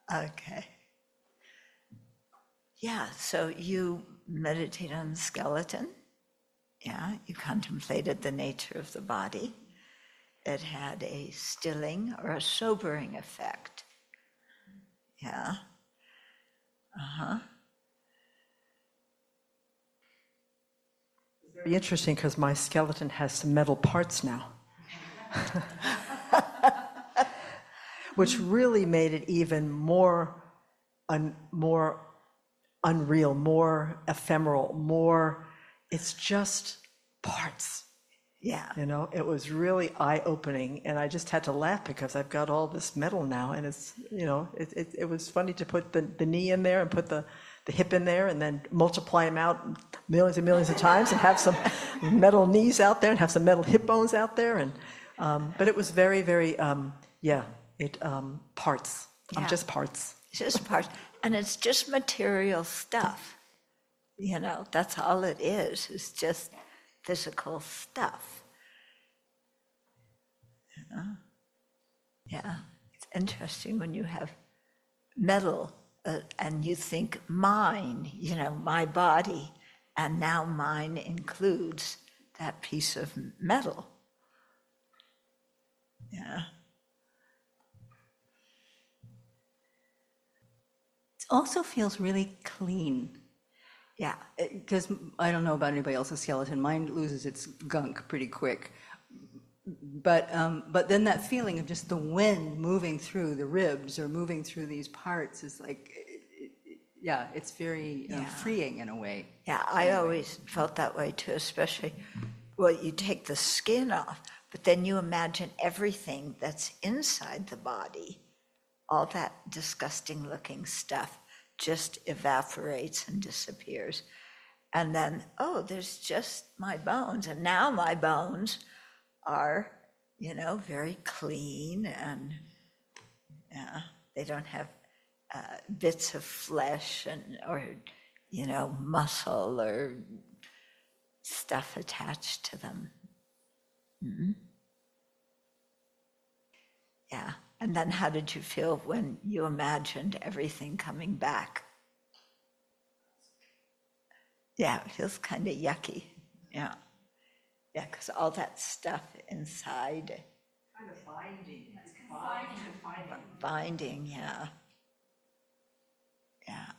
Okay. Yeah, so you meditate on the skeleton. Yeah, you contemplated the nature of the body. It had a stilling or a sobering effect. Yeah. Uh-huh. It's very interesting because my skeleton has some metal parts now. Which really made it even more unreal, more ephemeral, it's just parts. Yeah. It was really eye-opening, and I just had to laugh because I've got all this metal now, and it was funny to put the knee in there and put the hip in there and then multiply them out millions and millions of times and have some metal knees out there and have some metal hip bones out there, but it was very, very, parts. Yeah. I'm just parts. It's just parts. And it's just material stuff. That's all it is. It's just physical stuff. Yeah. It's interesting when you have metal and you think mine, my body, and now mine includes that piece of metal. Yeah. Also feels really clean. Yeah. Because I don't know about anybody else's skeleton. Mine loses its gunk pretty quick. But then that feeling of just the wind moving through the ribs or moving through these parts is like, it's very freeing in a way. Yeah, I always felt that way too, especially, you take the skin off, but then you imagine everything that's inside the body. All that disgusting looking stuff just evaporates and disappears. And then, there's just my bones. And now my bones are, very clean and they don't have bits of flesh or muscle or stuff attached to them. Mm-hmm. Yeah. And then how did you feel when you imagined everything coming back? Yeah, it feels kind of yucky. Yeah. Yeah, because all that stuff inside. Kind of binding. Binding, yeah. Yeah.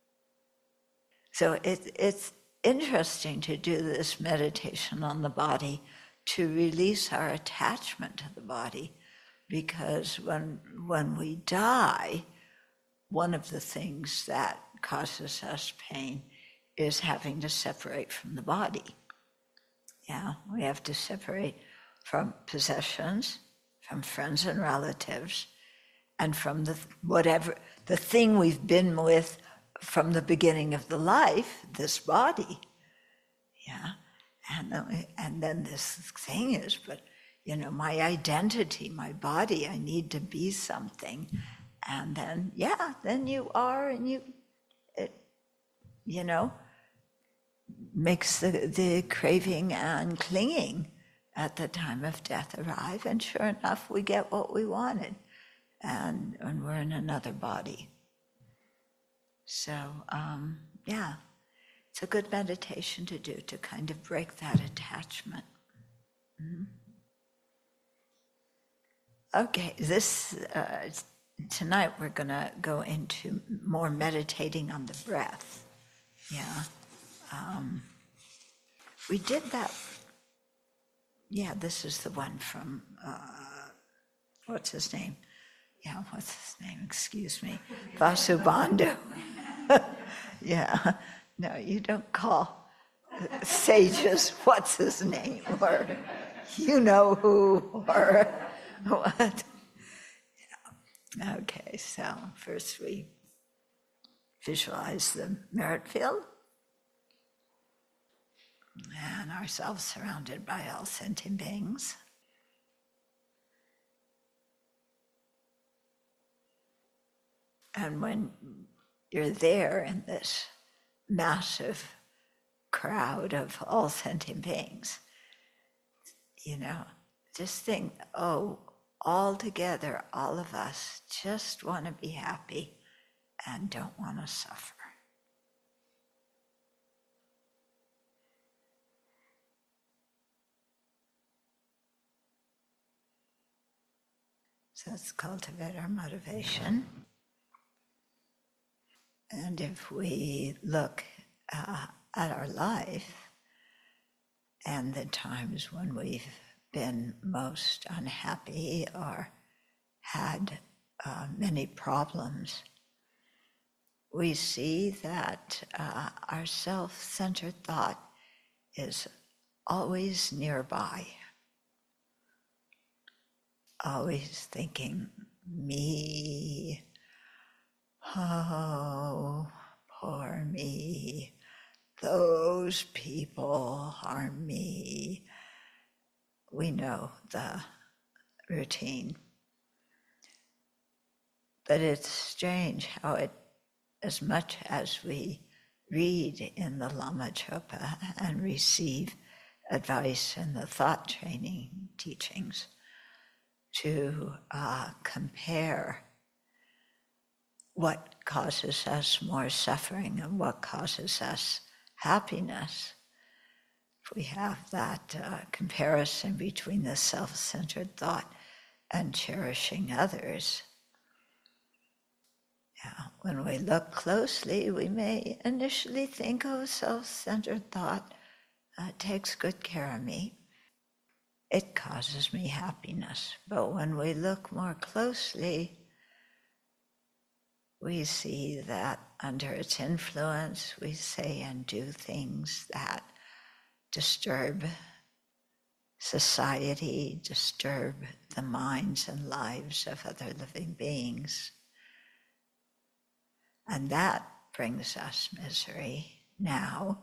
So it's interesting to do this meditation on the body to release our attachment to the body. Because when we die, one of the things that causes us pain is having to separate from the body. Yeah, we have to separate from possessions, from friends and relatives, and from the thing we've been with from the beginning of the life, this body. Yeah, and then this thing is, but my identity, my body, I need to be something. And then, then you are, and it makes the craving and clinging at the time of death arrive. And sure enough, we get what we wanted. And we're in another body. So, it's a good meditation to do, to kind of break that attachment. Mm-hmm. Okay, tonight we're going to go into more meditating on the breath. Yeah. We did that. Yeah, this is the one from, what's his name? Yeah, what's his name? Excuse me. Vasubandhu. Yeah. No, you don't call sages, what's his name? Or you know who, or what? Okay, so first we visualize the merit field and ourselves surrounded by all sentient beings. And when you're there in this massive crowd of all sentient beings, just think, all together, all of us just want to be happy. and don't want to suffer. So let's cultivate our motivation. And if we look at our life and the times when we've been most unhappy or had many problems, we see that our self-centered thought is always nearby, always thinking, me, oh, poor me, those people harm me. We know the routine. But it's strange how it, as much as we read in the Lama Chopa and receive advice in the thought training teachings to compare what causes us more suffering and what causes us happiness, if we have that comparison between the self-centered thought and cherishing others, when we look closely, we may initially think, oh, self-centered thought takes good care of me. It causes me happiness. But when we look more closely, we see that under its influence, we say and do things that disturb society, disturb the minds and lives of other living beings. And that brings us misery now.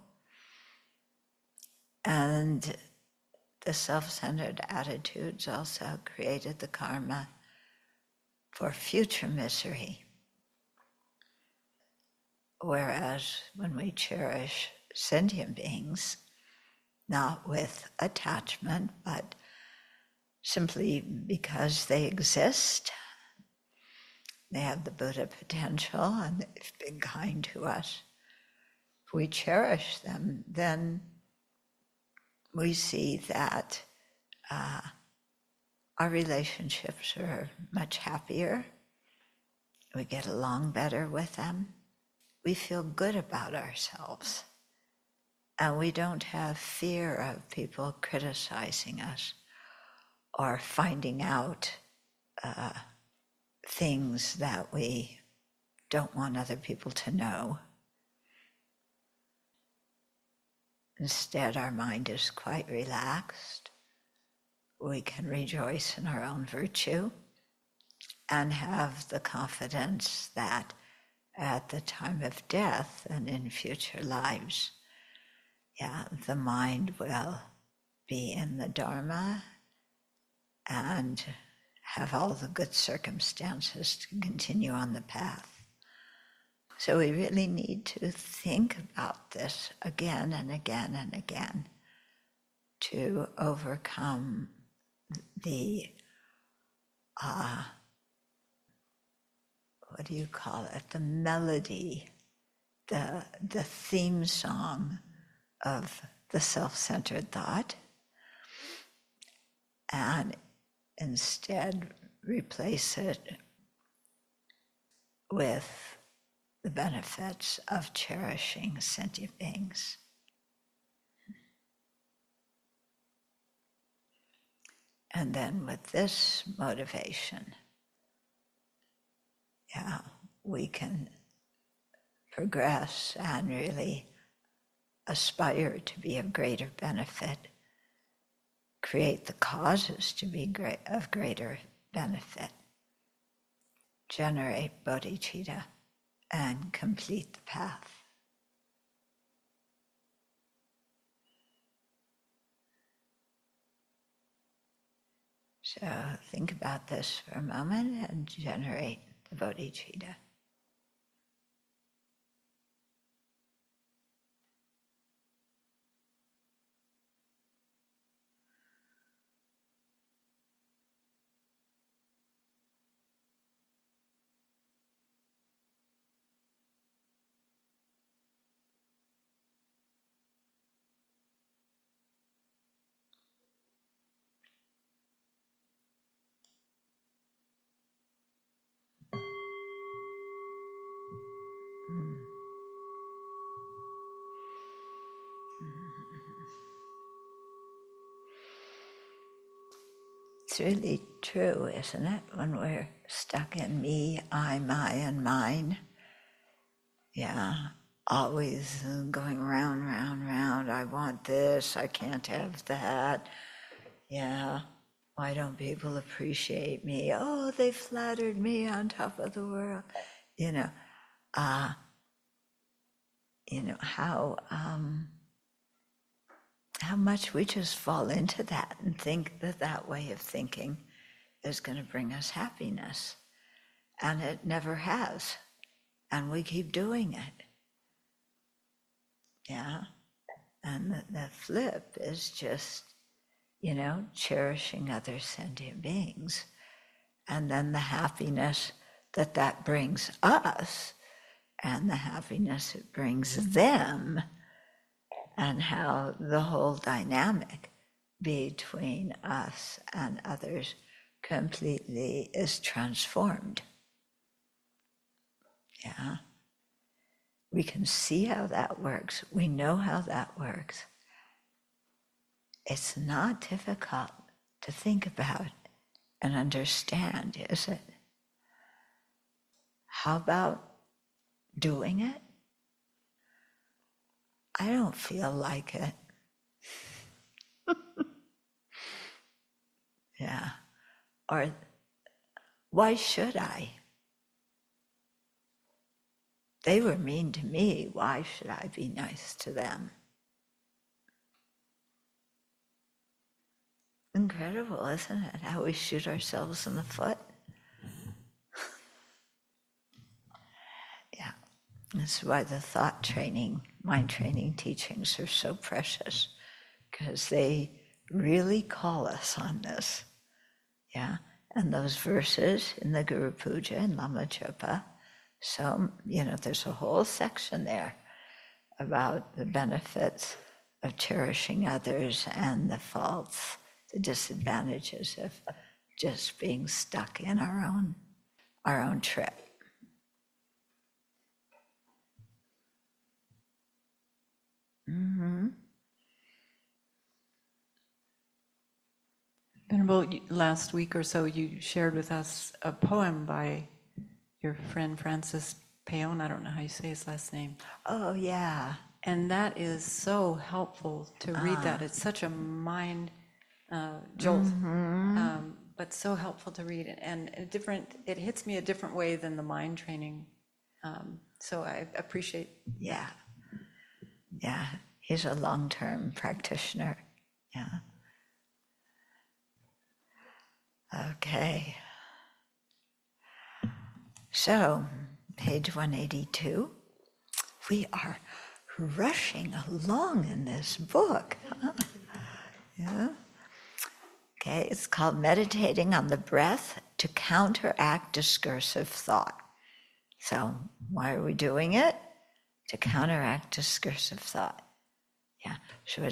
And the self-centered attitudes also created the karma for future misery. Whereas when we cherish sentient beings, not with attachment, but simply because they exist, they have the Buddha potential and they've been kind to us. If we cherish them, then we see that our relationships are much happier. We get along better with them. We feel good about ourselves. And we don't have fear of people criticizing us or finding out things that we don't want other people to know. Instead, our mind is quite relaxed. We can rejoice in our own virtue and have the confidence that at the time of death and in future lives, the mind will be in the Dharma and have all the good circumstances to continue on the path. So we really need to think about this again and again and again to overcome the, what do you call it, the melody, the theme song of the self-centered thought, and instead replace it with the benefits of cherishing sentient beings. And then with this motivation, we can progress and really aspire to be of greater benefit, create the causes to be of greater benefit, generate bodhicitta, and complete the path. So think about this for a moment and generate the bodhicitta. It's really true, isn't it? When we're stuck in me, I, my, and mine. Yeah, always going round, round, round. I want this, I can't have that. Yeah, why don't people appreciate me? Oh, they flattered me on top of the world. You know, how much we just fall into that and think that that way of thinking is going to bring us happiness. And it never has. And we keep doing it. Yeah. And the flip is just, cherishing other sentient beings. And then the happiness that that brings us and the happiness it brings them, and how the whole dynamic between us and others completely is transformed. Yeah. We can see how that works. We know how that works. It's not difficult to think about and understand, is it? How about doing it? I don't feel like it. Yeah. Or why should I? They were mean to me. Why should I be nice to them? Incredible, isn't it? How we shoot ourselves in the foot. Yeah. That's why the thought training, mind training teachings are so precious, because they really call us on this. Yeah. And those verses in the Guru Puja and Lama Chopa, so, there's a whole section there about the benefits of cherishing others and the faults, the disadvantages of just being stuck in our own trip. Mm-hmm. Venerable, last week or so you shared with us a poem by your friend Francis Peon. I don't know how you say his last name. Oh, yeah. And that is so helpful to read that. It's such a mind jolt, but so helpful to read. And it hits me a different way than the mind training. So I appreciate. Yeah. Yeah. He's a long-term practitioner. Yeah. Okay. So, page 182. We are rushing along in this book. Yeah. Okay, it's called Meditating on the Breath to Counteract Discursive Thought. So, why are we doing it? To counteract discursive thought. Yeah, so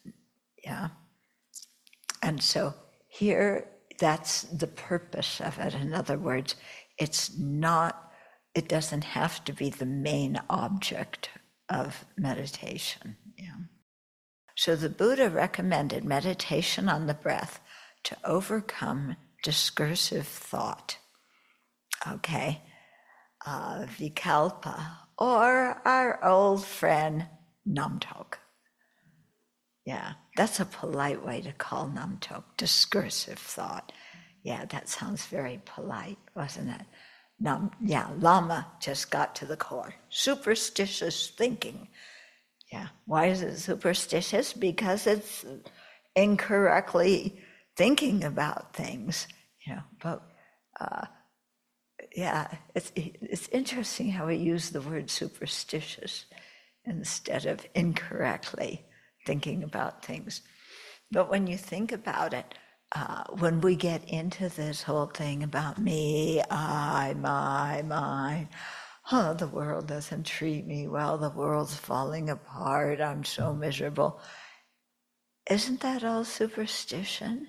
And so here, that's the purpose of it. In other words, it doesn't have to be the main object of meditation. Yeah. So the Buddha recommended meditation on the breath to overcome discursive thought. Okay. Vikalpa, or our old friend Namtok. Yeah, that's a polite way to call Namtok, discursive thought. Yeah, that sounds very polite, wasn't it? Lama just got to the core. Superstitious thinking. Yeah, why is it superstitious? Because it's incorrectly thinking about things, but it's interesting how we use the word superstitious instead of incorrectly thinking about things. But when you think about it, when we get into this whole thing about me, I, my, mine, the world doesn't treat me well, the world's falling apart, I'm so miserable. Isn't that all superstition?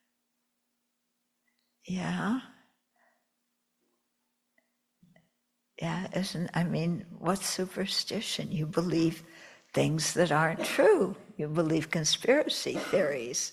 Yeah. Yeah, what's superstition? You believe things that aren't true. You believe conspiracy theories.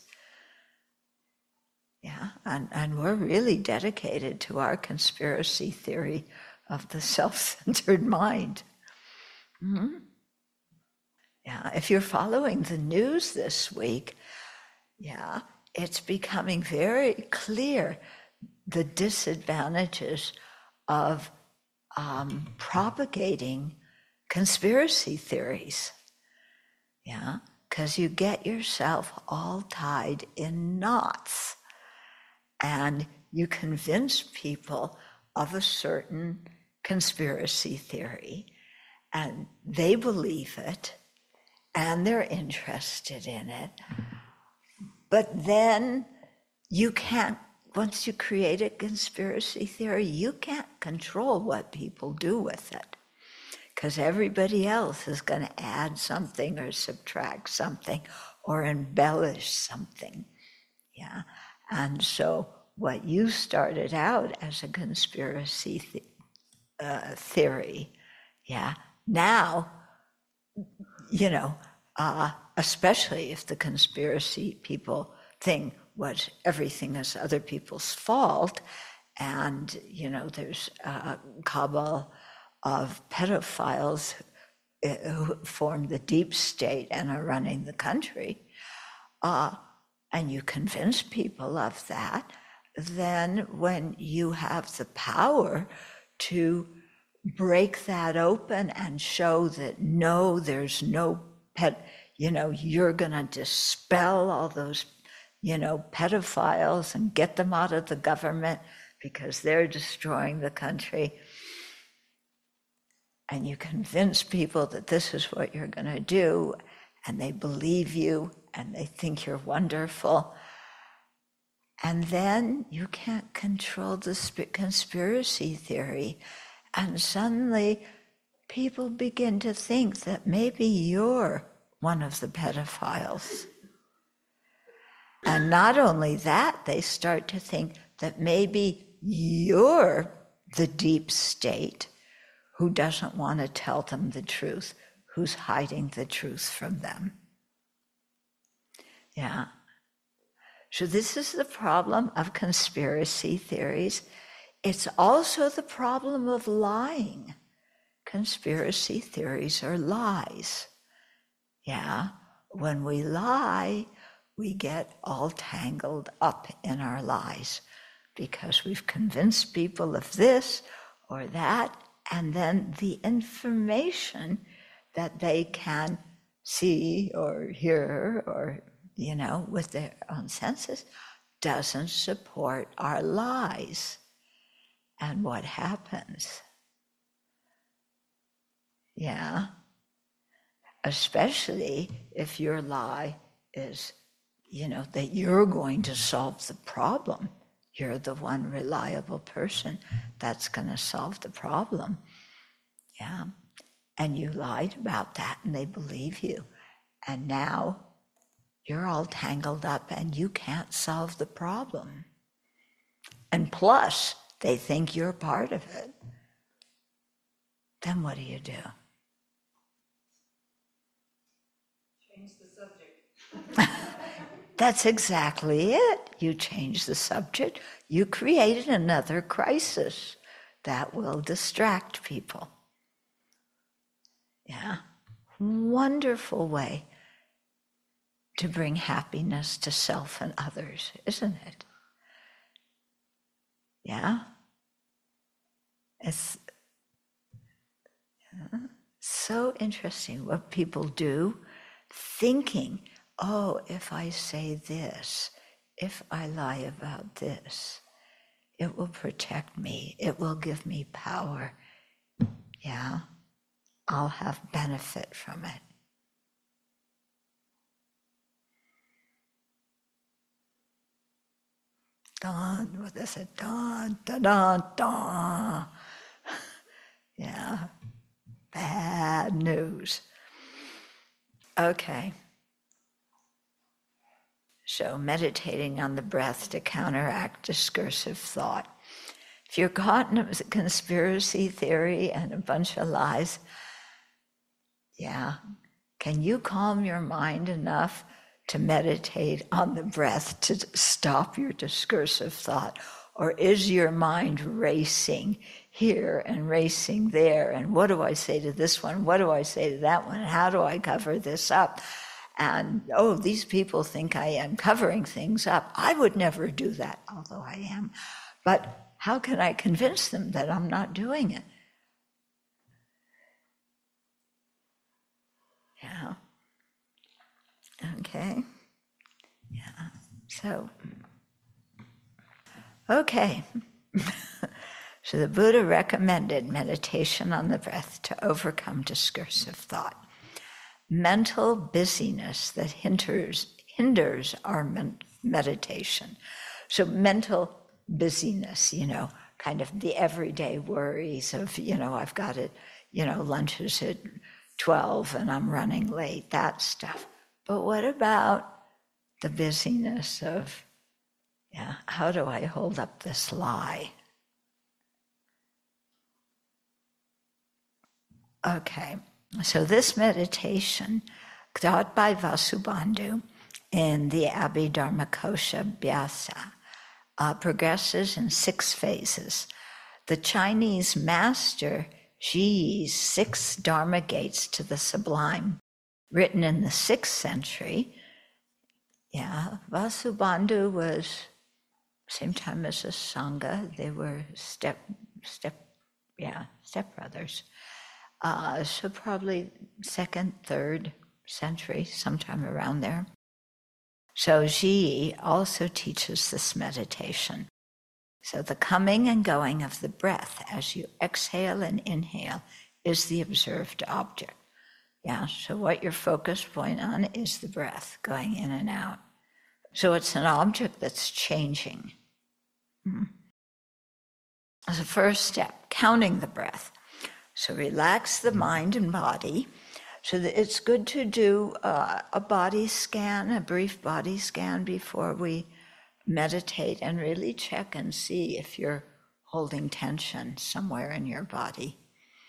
Yeah, and we're really dedicated to our conspiracy theory of the self-centered mind. Mm-hmm. Yeah, if you're following the news this week, yeah, it's becoming very clear the disadvantages of propagating conspiracy theories. Yeah, because you get yourself all tied in knots and you convince people of a certain conspiracy theory and they believe it and they're interested in it. But then you can't, once you create a conspiracy theory, you can't control what people do with it, because everybody else is going to add something or subtract something or embellish something. Yeah. And so what you started out as a conspiracy theory, yeah, now, especially if the conspiracy people thing was everything is other people's fault, and, there's a cabal of pedophiles who form the deep state and are running the country, and you convince people of that, then when you have the power to break that open and show that no, there's no you're going to dispel all those, pedophiles and get them out of the government because they're destroying the country. And you convince people that this is what you're going to do, and they believe you, and they think you're wonderful. And then you can't control the conspiracy theory. And suddenly people begin to think that maybe you're one of the pedophiles. And not only that, they start to think that maybe you're the deep state who doesn't want to tell them the truth, who's hiding the truth from them. Yeah. So this is the problem of conspiracy theories. It's also the problem of lying. Conspiracy theories are lies. Yeah. When we lie, we get all tangled up in our lies because we've convinced people of this or that, and then the information that they can see or hear or, with their own senses doesn't support our lies. And what happens? Yeah. Especially if your lie is, that you're going to solve the problem. You're the one reliable person that's going to solve the problem. Yeah. And you lied about that and they believe you. And now you're all tangled up and you can't solve the problem. And plus, they think you're part of it. Then what do you do? Change the subject. That's exactly it. You change the subject. You created another crisis that will distract people. Yeah. Wonderful way to bring happiness to self and others, isn't it? Yeah. It's so interesting what people do, thinking, oh, if I say this, if I lie about this, it will protect me, it will give me power. Yeah, I'll have benefit from it. Dun, what is it? Dun, dun, dun, dun. Yeah, bad news. Okay. So meditating on the breath to counteract discursive thought. If you're caught in a conspiracy theory and a bunch of lies, yeah, can you calm your mind enough to meditate on the breath to stop your discursive thought? Or is your mind racing here and racing there? And what do I say to this one? What do I say to that one? How do I cover this up? And, oh, these people think I am covering things up. I would never do that, although I am. But how can I convince them that I'm not doing it? Yeah. Okay. Yeah. So, okay. So the Buddha recommended meditation on the breath to overcome discursive thought. Mental busyness that hinders our meditation. So mental busyness, kind of the everyday worries of, I've got it, lunch is at 12 and I'm running late, that stuff. But what about the busyness of, how do I hold up this lie? Okay, so this meditation, taught by Vasubandhu in the Abhidharmakosha Bhyasa, progresses in 6 phases. The Chinese master Zhi Yi's 6 Dharma gates to the sublime, written in the 6th century. Vasubandhu was same time as the Sangha. They were stepbrothers. So probably 2nd, 3rd century, sometime around there. So Zhi Yi also teaches this meditation. So the coming and going of the breath as you exhale and inhale is the observed object. So what your focus point on is the breath going in and out. So it's an object that's changing. As a first step, counting the breath. So relax the mind and body. So that it's good to do a body scan, a brief body scan before we meditate, and really check and see if you're holding tension somewhere in your body.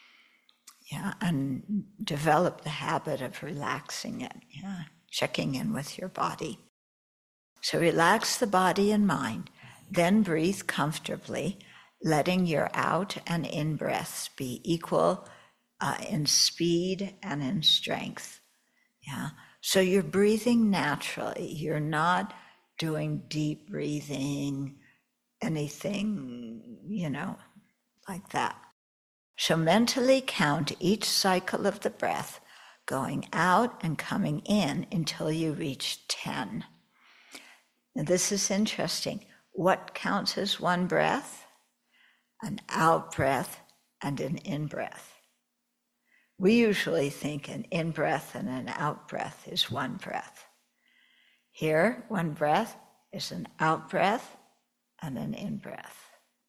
And develop the habit of relaxing it, checking in with your body. So relax the body and mind, then breathe comfortably, letting your out and in breaths be equal in speed and in strength. So you're breathing naturally. You're not doing deep breathing, anything, like that. So mentally count each cycle of the breath going out and coming in until you reach 10. Now this is interesting. What counts as one breath? An out breath and an in breath. We usually think an in breath and an out breath is one breath. Here, one breath is an out breath and an in breath.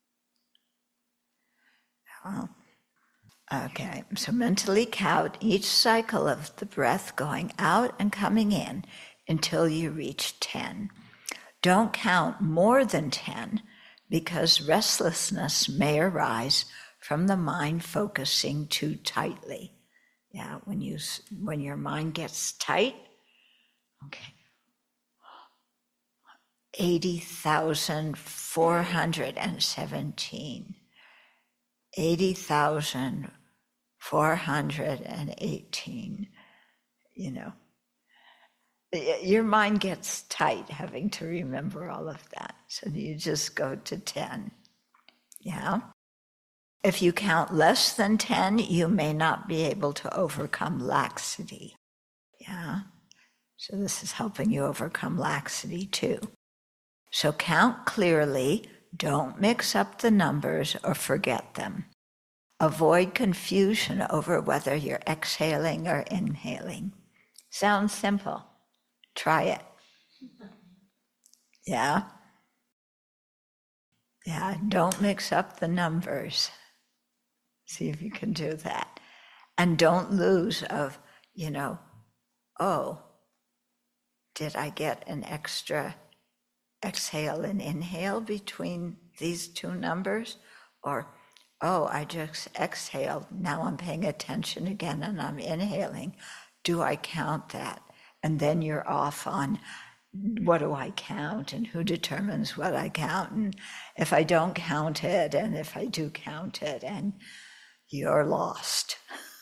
Okay, so mentally count each cycle of the breath going out and coming in until you reach 10. Don't count more than 10 because restlessness may arise from the mind focusing too tightly. When your mind gets tight, okay. 80,417. 80,418. Your mind gets tight having to remember all of that. So you just go to 10. If you count less than 10, you may not be able to overcome laxity. So this is helping you overcome laxity too. So count clearly, don't mix up the numbers or forget them. Avoid confusion over whether you're exhaling or inhaling. Sounds simple. Try it. Don't mix up the numbers. See if you can do that. And don't lose of, did I get an extra exhale and inhale between these two numbers? Or, oh, I just exhaled. Now I'm paying attention again and I'm inhaling. Do I count that? And then you're off on what do I count and who determines what I count, and if I don't count it, and if I do count it, and you're lost.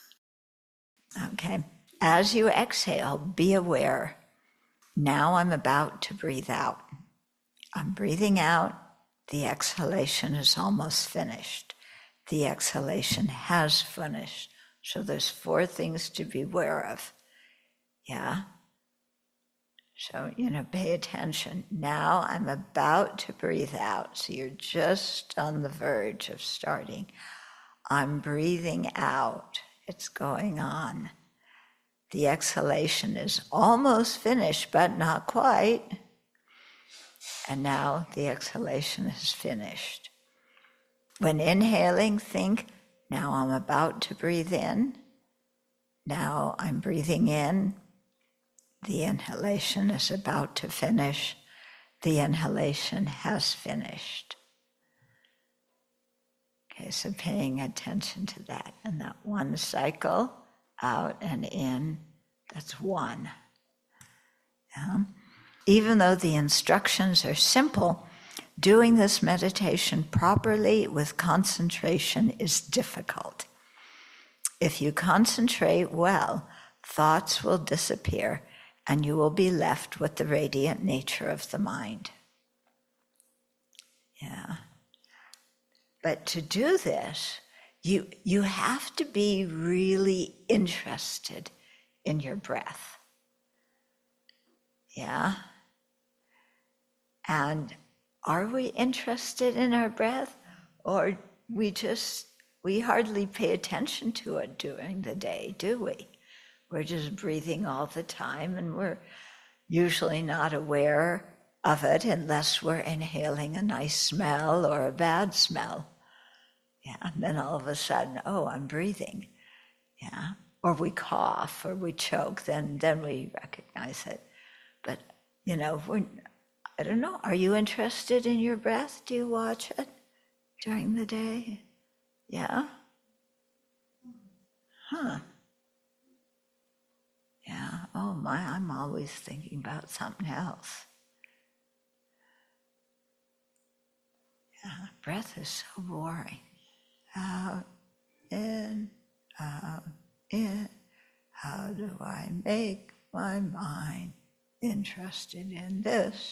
Okay. As you exhale, be aware. Now I'm about to breathe out. I'm breathing out. The exhalation is almost finished. The exhalation has finished. So there's 4 things to be aware of. Yeah? So, pay attention. Now I'm about to breathe out. So you're just on the verge of starting. I'm breathing out. It's going on. The exhalation is almost finished, but not quite. And now the exhalation is finished. When inhaling, think, now I'm about to breathe in. Now I'm breathing in. The inhalation is about to finish. The inhalation has finished. Okay, so paying attention to that. And that one cycle, out and in, that's 1. Yeah. Even though the instructions are simple, doing this meditation properly with concentration is difficult. If you concentrate well, thoughts will disappear and you will be left with the radiant nature of the mind. Yeah. But to do this, you have to be really interested in your breath. Yeah? And are we interested in our breath, or we hardly pay attention to it during the day, do we? We're just breathing all the time, and we're usually not aware of it unless we're inhaling a nice smell or a bad smell. Yeah, and then all of a sudden, oh, I'm breathing. Yeah, or we cough or we choke, then we recognize it. But, I don't know, are you interested in your breath? Do you watch it during the day? Yeah? Huh. Yeah, oh my, I'm always thinking about something else. Yeah, breath is so boring. Out, in, out, in. How do I make my mind interested in this?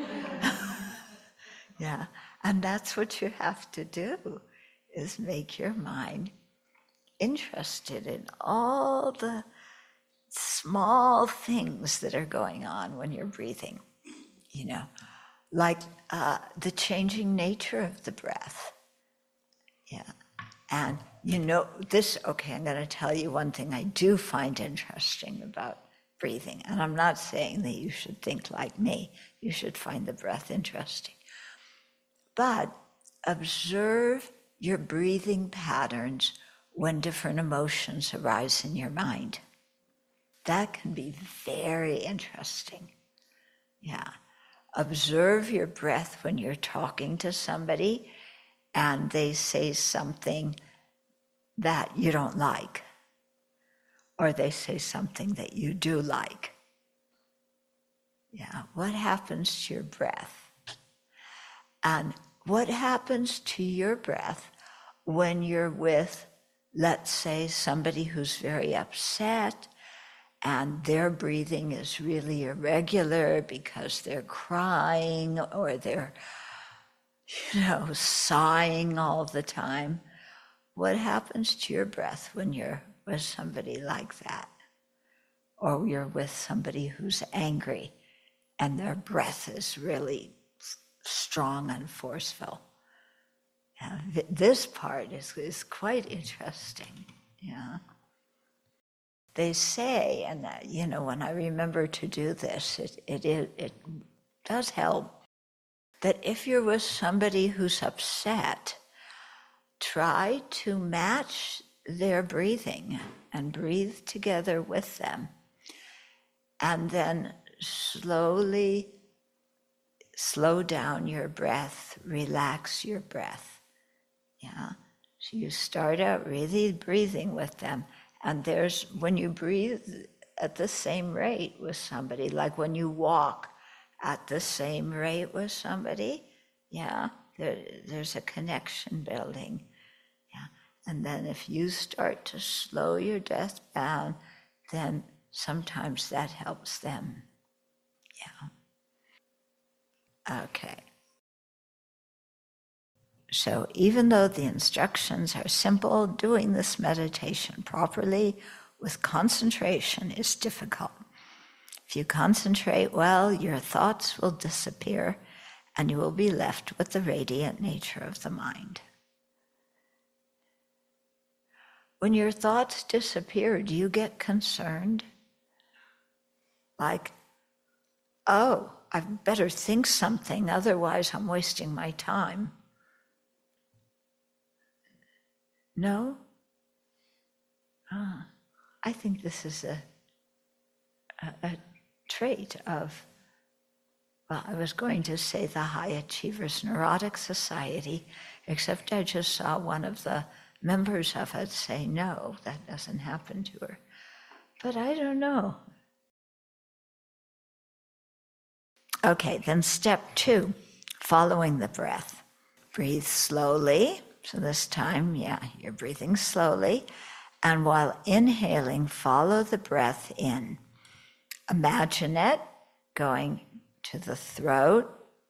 Yeah, and that's what you have to do, is make your mind interested in all the small things that are going on when you're breathing, like the changing nature of the breath. Yeah. And this, okay, I'm going to tell you one thing I do find interesting about breathing. And I'm not saying that you should think like me. You should find the breath interesting. But observe your breathing patterns when different emotions arise in your mind. That can be very interesting. Yeah. Observe your breath when you're talking to somebody and they say something that you don't like, or they say something that you do like. Yeah, what happens to your breath? And what happens to your breath when you're with, let's say, somebody who's very upset and their breathing is really irregular because they're crying or they're, sighing all the time? What happens to your breath when you're with somebody like that? Or you're with somebody who's angry and their breath is really strong and forceful. Yeah, this part is quite interesting. Yeah. They say, and when I remember to do this, it does help, that if you're with somebody who's upset, try to match their breathing and breathe together with them. And then slowly slow down your breath, relax your breath. Yeah. So you start out really breathing with them. And when you breathe at the same rate with somebody, like when you walk at the same rate with somebody, yeah, there's a connection building. Yeah. And then if you start to slow your breath down, then sometimes that helps them. Yeah. Okay. So even though the instructions are simple, doing this meditation properly with concentration is difficult. If you concentrate well, your thoughts will disappear and you will be left with the radiant nature of the mind. When your thoughts disappear, do you get concerned? Like, oh, I better think something, otherwise I'm wasting my time. No? I think this is a trait of, well, I was going to say the High Achievers Neurotic Society, except I just saw one of the members of it say, no, that doesn't happen to her. But I don't know. Okay, then step 2, following the breath. Breathe slowly. So this time, yeah, you're breathing slowly. And while inhaling, follow the breath in. Imagine it going to the throat.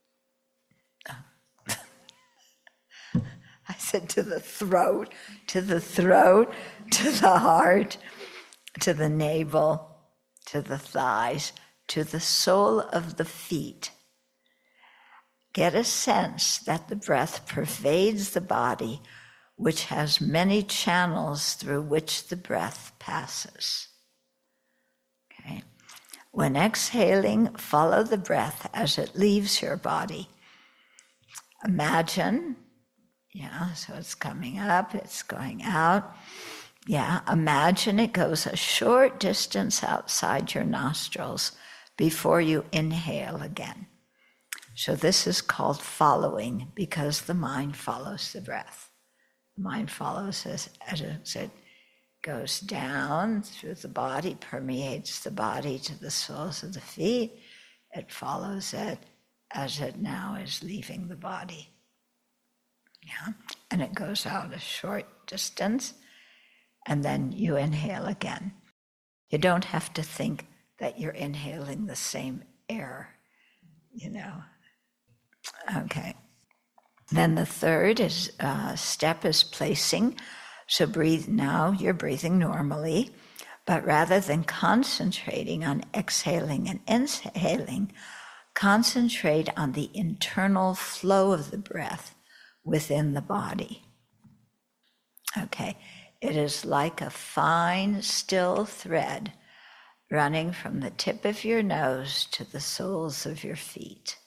I said to the throat, to the heart, to the navel, to the thighs, to the sole of the feet. Get a sense that the breath pervades the body, which has many channels through which the breath passes. Okay. When exhaling, follow the breath as it leaves your body. Imagine, yeah, so it's coming up, it's going out. Yeah, imagine it goes a short distance outside your nostrils before you inhale again. So this is called following because the mind follows the breath. The mind follows as it goes down through the body, permeates the body to the soles of the feet. It follows it as it now is leaving the body. Yeah, and it goes out a short distance, and then you inhale again. You don't have to think that you're inhaling the same air, you know. Okay. Then the third step is placing. So breathe now, you're breathing normally, but rather than concentrating on exhaling and inhaling, concentrate on the internal flow of the breath within the body. Okay. It is like a fine, still thread running from the tip of your nose to the soles of your feet.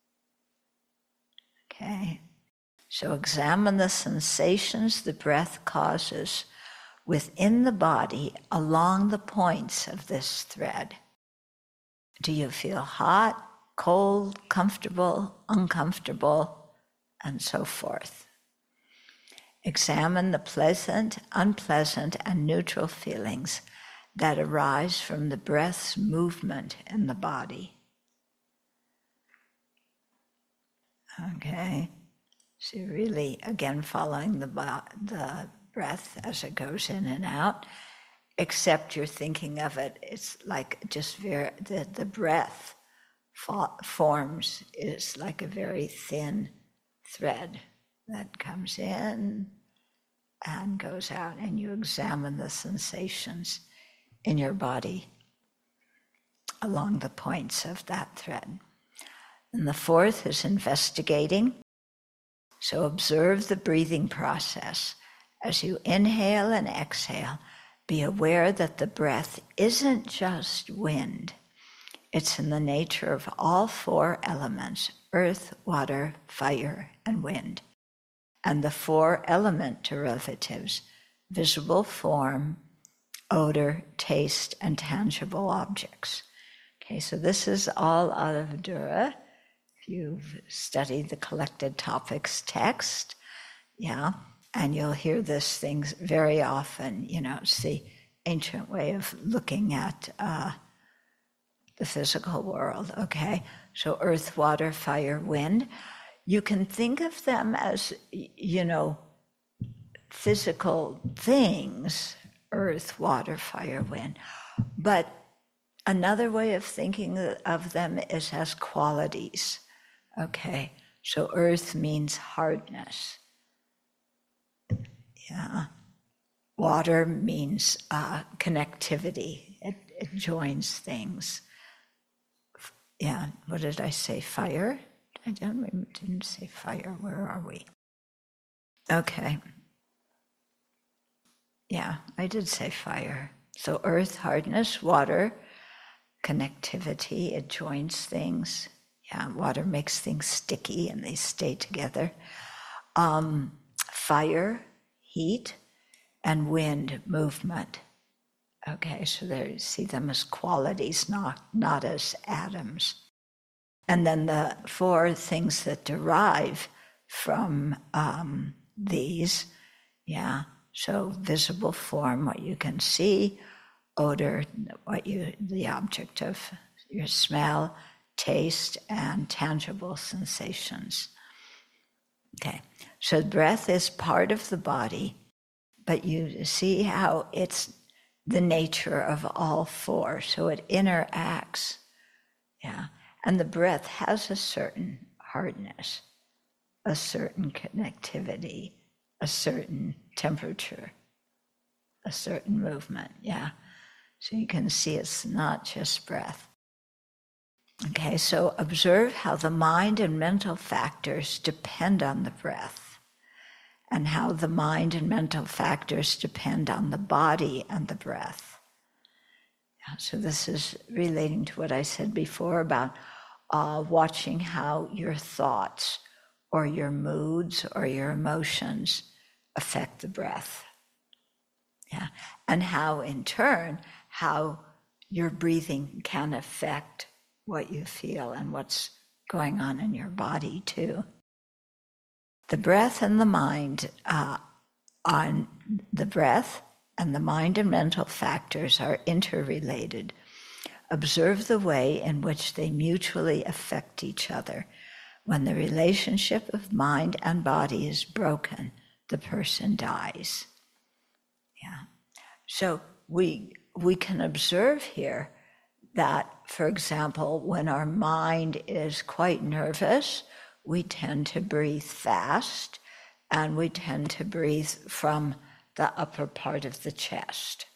Okay, so examine the sensations the breath causes within the body along the points of this thread. Do you feel hot, cold, comfortable, uncomfortable, and so forth? Examine the pleasant, unpleasant, and neutral feelings that arise from the breath's movement in the body. Okay, so really, again, following the breath as it goes in and out, except you're thinking of it, it's like just the breath forms is like a very thin thread that comes in and goes out, and you examine the sensations in your body along the points of that thread. And the fourth is investigating. So observe the breathing process. As you inhale and exhale, be aware that the breath isn't just wind. It's in the nature of all 4 elements: earth, water, fire, and wind. And the 4 element derivatives: visible form, odor, taste, and tangible objects. Okay, so this is all out of Dura. If you've studied the Collected Topics text, yeah. and you'll hear this thing very often, it's the ancient way of looking at the physical world, okay? So earth, water, fire, wind. You can think of them as, physical things, earth, water, fire, wind. But another way of thinking of them is as qualities, okay? So earth means hardness. Yeah. Water means connectivity. It joins things. Yeah, what did I say? Fire? I didn't say fire. Where are we? Okay. Yeah, I did say fire. So earth, hardness, water, connectivity, it joins things. Yeah, water makes things sticky and they stay together. Fire, heat, and wind, movement. Okay, so there you see them as qualities, not as atoms. And then the four things that derive from these, so visible form, what you can see, odor, the object of your smell, taste, and tangible sensations. Okay, so breath is part of the body, but you see how it's the nature of all four, so it interacts, and the breath has a certain hardness, a certain connectivity, a certain temperature, a certain movement, So you can see it's not just breath. Okay, so observe how the mind and mental factors depend on the breath, and how the mind and mental factors depend on the body and the breath. So this is relating to what I said before about watching how your thoughts or your moods or your emotions affect the breath. And how in turn, how your breathing can affect what you feel and what's going on in your body too. The breath and the mind, on the breath and the mind and mental factors are interrelated. Observe the way in which they mutually affect each other. When the relationship of mind and body is broken, the person dies. So we can observe here that, for example, when our mind is quite nervous, we tend to breathe fast, and we tend to breathe from the upper part of the chest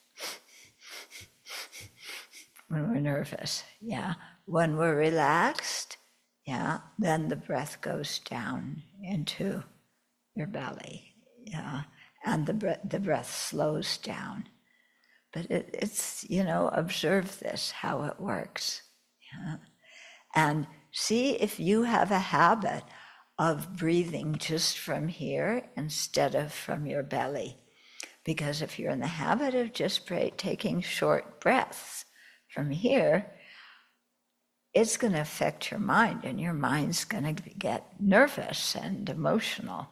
when we're nervous. When we're relaxed, then the breath goes down into your belly, and the breath slows down. But it's, observe this, how it works. And see if you have a habit of breathing just from here instead of from your belly. Because if you're in the habit of just taking short breaths from here, it's going to affect your mind, and your mind's going to get nervous and emotional.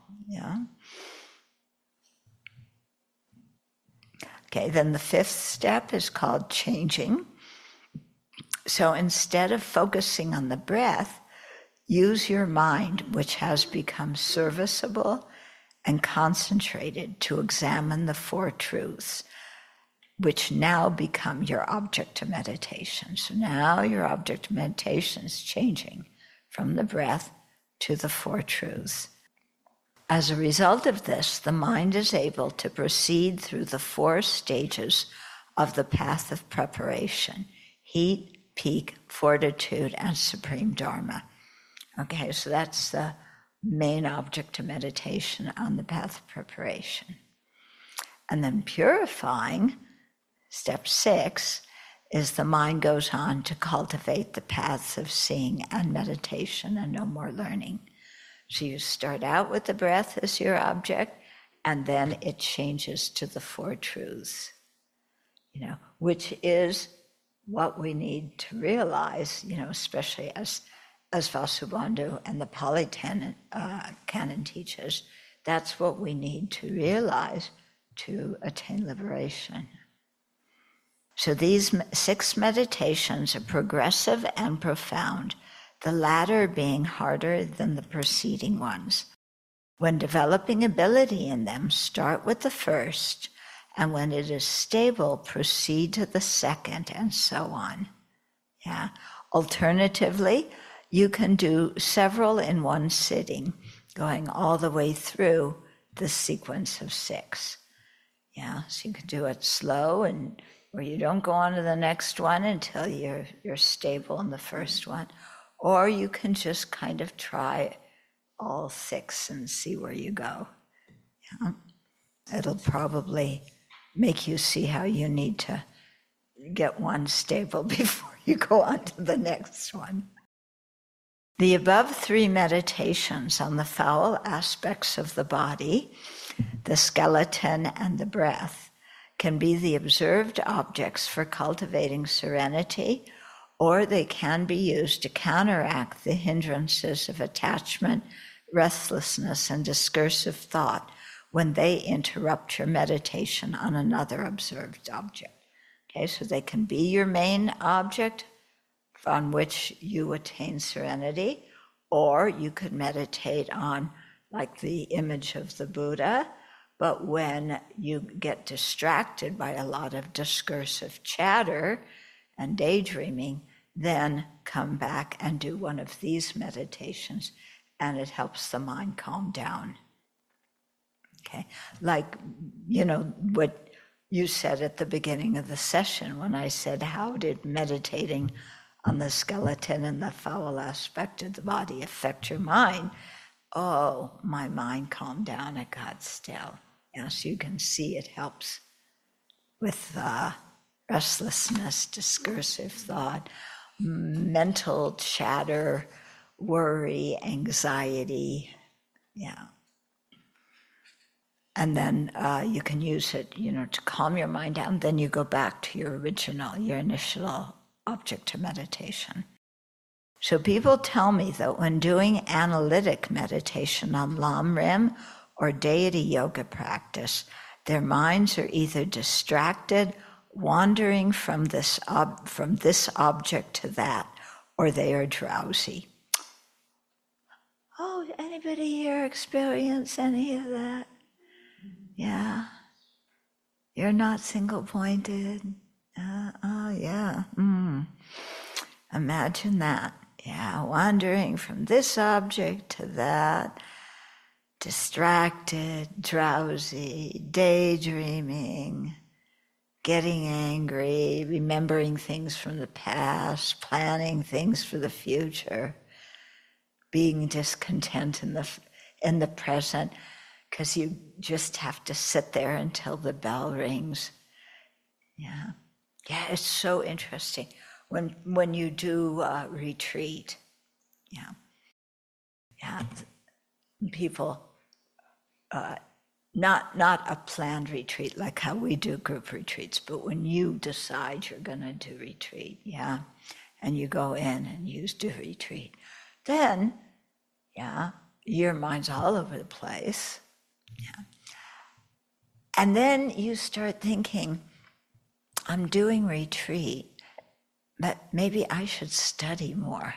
Okay, then the fifth step is called changing. So instead of focusing on the breath, use your mind, which has become serviceable and concentrated, to examine the four truths, which now become your object of meditation. So now your object of meditation is changing from the breath to the four truths. As a result of this, the mind is able to proceed through the four stages of the path of preparation: heat, peak, fortitude, and supreme dharma. Okay, so that's the main object of meditation on the path of preparation. And then purifying, step 6, is the mind goes on to cultivate the paths of seeing and meditation and no more learning. So you start out with the breath as your object, and then it changes to the four truths, which is what we need to realize, especially as Vasubandhu and the Pali Canon teaches, That's what we need to realize to attain liberation. So these 6 meditations are progressive and profound, the latter being harder than the preceding ones. When developing ability in them, start with the first, and when it is stable, proceed to the second, and so on. Yeah. Alternatively, you can do several in one sitting, going all the way through the sequence of 6. Yeah, so you can do it slow, and where you don't go on to the next one until you're stable in the first one, or you can just kind of try all 6 and see where you go. Yeah. It'll probably make you see how you need to get one stable before you go on to the next one. The above 3 meditations on the foul aspects of the body, the skeleton and the breath, can be the observed objects for cultivating serenity, or they can be used to counteract the hindrances of attachment, restlessness, and discursive thought when they interrupt your meditation on another observed object. Okay, so they can be your main object on which you attain serenity, or you could meditate on, like, the image of the Buddha, but when you get distracted by a lot of discursive chatter and daydreaming, then come back and do one of these meditations, and it helps the mind calm down. Okay, like, what you said at the beginning of the session when I said, how did meditating on the skeleton and the foul aspect of the body affect your mind? Oh, my mind calmed down, it got still. Yes, you can see it helps with restlessness, discursive thought, mental chatter, worry, anxiety. Yeah. And then you can use it, to calm your mind down. Then you go back to your initial object of meditation. So people tell me that when doing analytic meditation on Lam Rim or deity yoga practice, their minds are either distracted, wandering from this object to that, or they are drowsy. Oh, anybody here experience any of that? Yeah. You're not single-pointed. Yeah. Imagine that. Yeah, wandering from this object to that, distracted, drowsy, daydreaming, getting angry, remembering things from the past, planning things for the future, being discontent in the present, because you just have to sit there until the bell rings. Yeah, it's so interesting when you do retreat. Yeah, people, not a planned retreat like how we do group retreats, but when you decide you're going to do retreat, yeah, and you go in and you do retreat, then, yeah, your mind's all over the place. Yeah. And then you start thinking, I'm doing retreat, but maybe I should study more.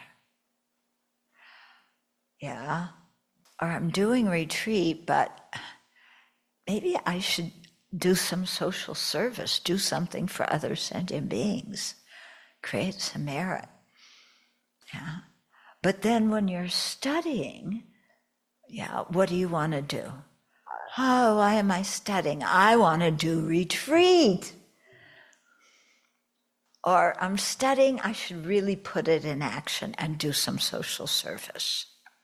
Yeah. Or I'm doing retreat, but maybe I should do some social service, do something for other sentient beings, create some merit. Yeah. But then when you're studying, yeah, what do you want to do? Oh, why am I studying? I want to do retreat. Or I'm studying, I should really put it in action and do some social service.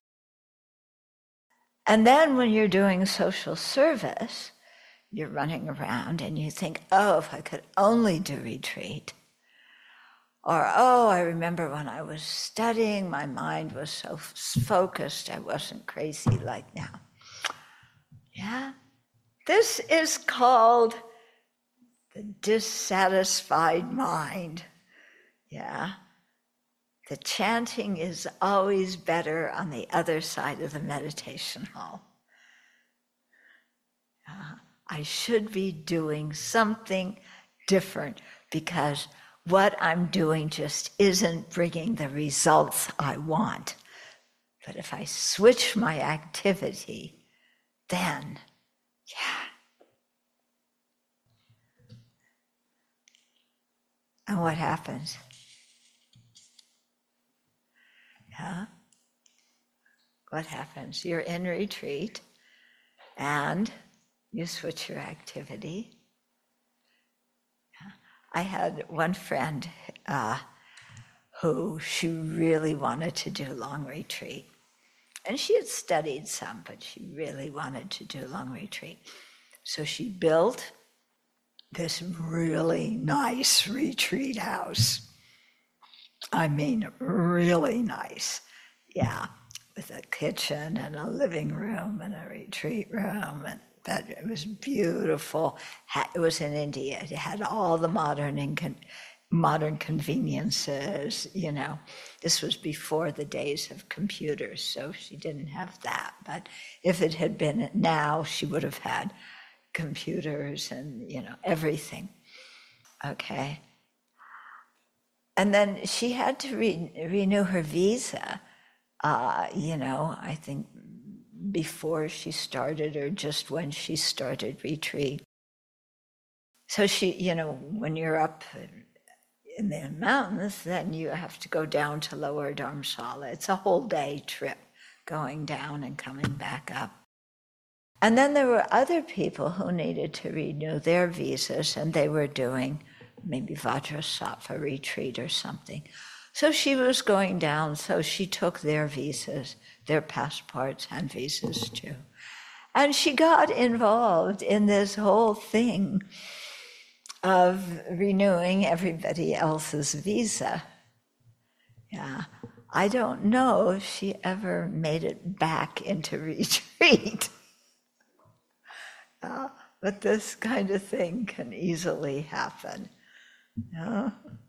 And then when you're doing social service, you're running around and you think, oh, if I could only do retreat. Or, oh, I remember when I was studying, my mind was so focused, I wasn't crazy like now. Yeah, this is called the dissatisfied mind. Yeah, the chanting is always better on the other side of the meditation hall. I should be doing something different because what I'm doing just isn't bringing the results I want. But if I switch my activity, then, yeah. And what happens? Yeah. What happens? You're in retreat and you switch your activity. I had one friend who she really wanted to do long retreat. And she had studied some, but she really wanted to do long retreat. So she built this really nice retreat house. I mean, really nice. Yeah, with a kitchen and a living room and a retreat room, and that it was beautiful. It was in India. It had all the modern conveniences. You know, this was before the days of computers, so she didn't have that. But if it had been now, she would have had computers and everything. Okay. And then she had to renew her visa, I think before she started or just when she started retreat. So she, when you're up in the mountains, then you have to go down to Lower Dharamsala. It's a whole day trip going down and coming back up. And then there were other people who needed to renew their visas, and they were doing maybe Vajrasattva retreat or something. So she was going down, so she took their visas, their passports and visas too. And she got involved in this whole thing of renewing everybody else's visa. Yeah, I don't know if she ever made it back into retreat. But this kind of thing can easily happen. Yeah.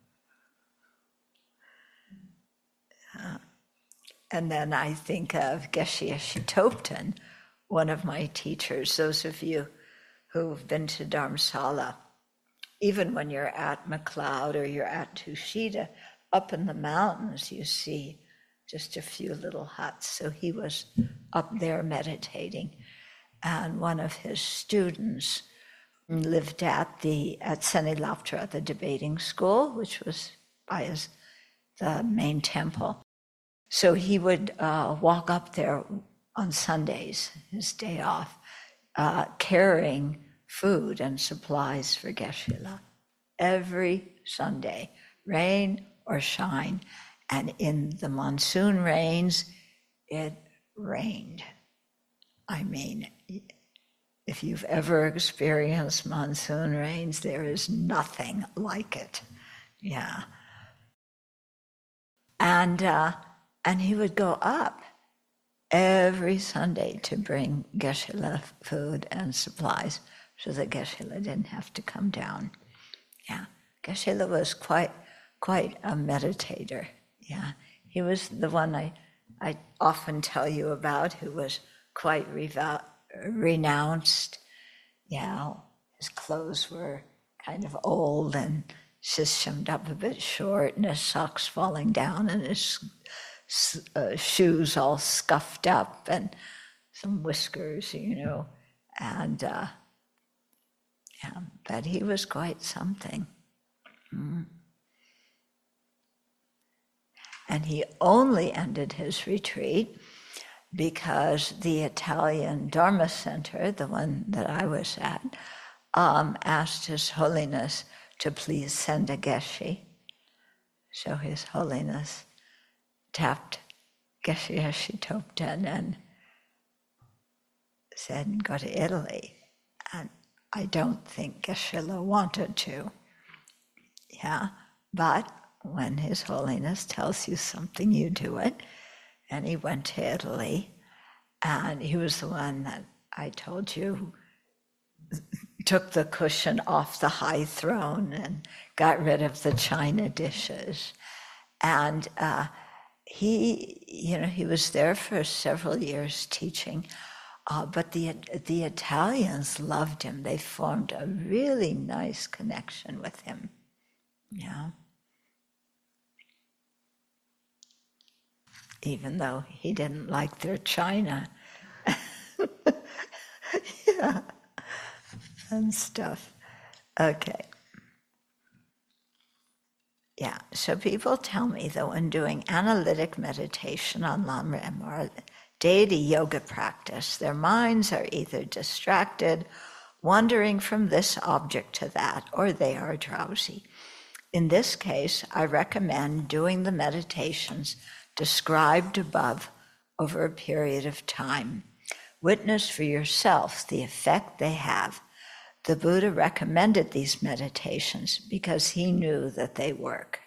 And then I think of Geshe Ashitopten, one of my teachers. Those of you who've been to Dharamsala, even when you're at McLeod or you're at Tushita, up in the mountains you see just a few little huts. So he was up there meditating. And one of his students lived at Senilaptra, the debating school, which was by the main temple. So he would walk up there on Sundays, his day off, carrying food and supplies for Geshe-la every Sunday, rain or shine. And in the monsoon rains, it rained. I mean, if you've ever experienced monsoon rains, there is nothing like it. Yeah. And he would go up every Sunday to bring Geshe-la food and supplies so that Geshe-la didn't have to come down. Yeah. Geshe-la was quite a meditator. Yeah. He was the one I often tell you about, who was quite renounced. Yeah, his clothes were kind of old and shishimed up a bit short, and his socks falling down, and his shoes all scuffed up, and some whiskers, and but he was quite something. And he only ended his retreat because the Italian Dharma Center, the one that I was at, asked His Holiness to please send a Geshe. So His Holiness tapped Geshe Ashitopten and said, go to Italy. And I don't think Geshe-la wanted to. Yeah, but when His Holiness tells you something, you do it. And he went to Italy, and he was the one that I told you took the cushion off the high throne and got rid of the china dishes. And he was there for several years teaching. But the Italians loved him. They formed a really nice connection with him. Yeah. Even though he didn't like their china. Yeah. And stuff. Okay. Yeah, so people tell me that when doing analytic meditation on Lam Rim or deity yoga practice, their minds are either distracted, wandering from this object to that, or they are drowsy. In this case, I recommend doing the meditations described above over a period of time. Witness for yourself the effect they have. The Buddha recommended these meditations because he knew that they work.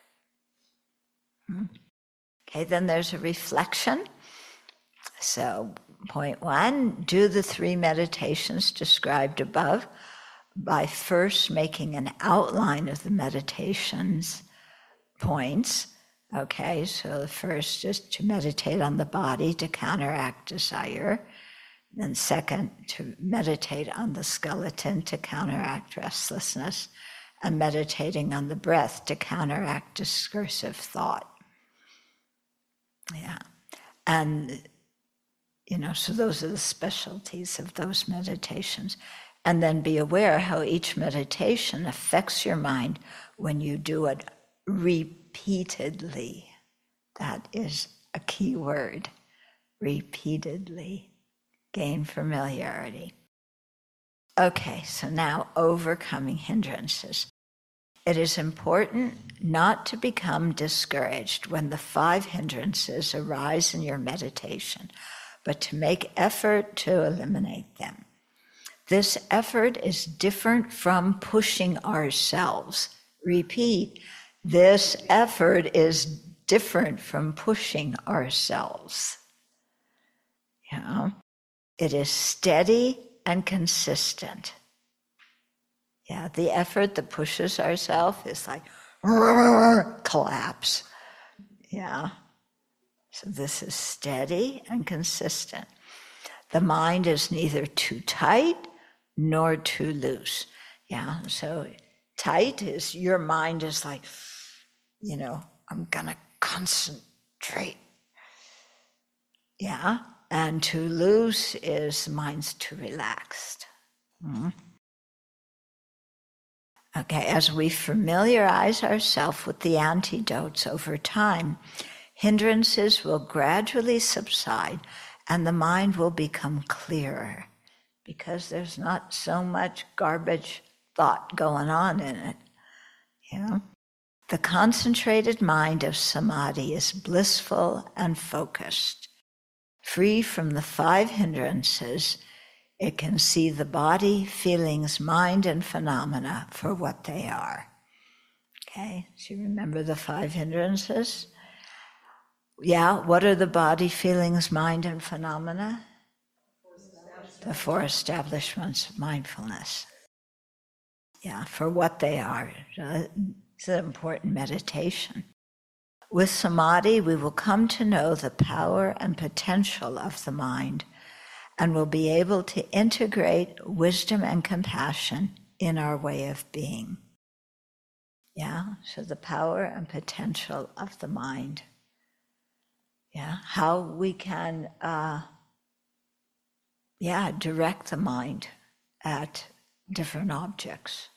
Okay, then there's a reflection. So, point 1, do the 3 meditations described above by first making an outline of the meditations points. Okay, so the first is to meditate on the body to counteract desire. Then second, to meditate on the skeleton to counteract restlessness, and meditating on the breath to counteract discursive thought. Yeah. And, so those are the specialties of those meditations. And then be aware how each meditation affects your mind when you do it repeatedly. That is a key word, repeatedly. Gain familiarity. Okay, so now overcoming hindrances. It is important not to become discouraged when the 5 hindrances arise in your meditation, but to make effort to eliminate them. This effort is different from pushing ourselves. Repeat, this effort is different from pushing ourselves. Yeah. It is steady and consistent. Yeah, the effort that pushes ourselves is like collapse. Yeah. So this is steady and consistent. The mind is neither too tight nor too loose. Yeah, so tight is your mind is like, I'm gonna concentrate. Yeah. And too loose is mind's too relaxed. Okay, as we familiarize ourselves with the antidotes over time, hindrances will gradually subside and the mind will become clearer because there's not so much garbage thought going on in it. The concentrated mind of samadhi is blissful and focused. Free from the 5 hindrances, it can see the body, feelings, mind, and phenomena for what they are. Okay, so you remember the 5 hindrances? Yeah, what are the body, feelings, mind, and phenomena? The 4 establishments of mindfulness. Yeah, for what they are. It's an important meditation. With samadhi, we will come to know the power and potential of the mind and will be able to integrate wisdom and compassion in our way of being. Yeah, so the power and potential of the mind. Yeah, how we can, direct the mind at different objects.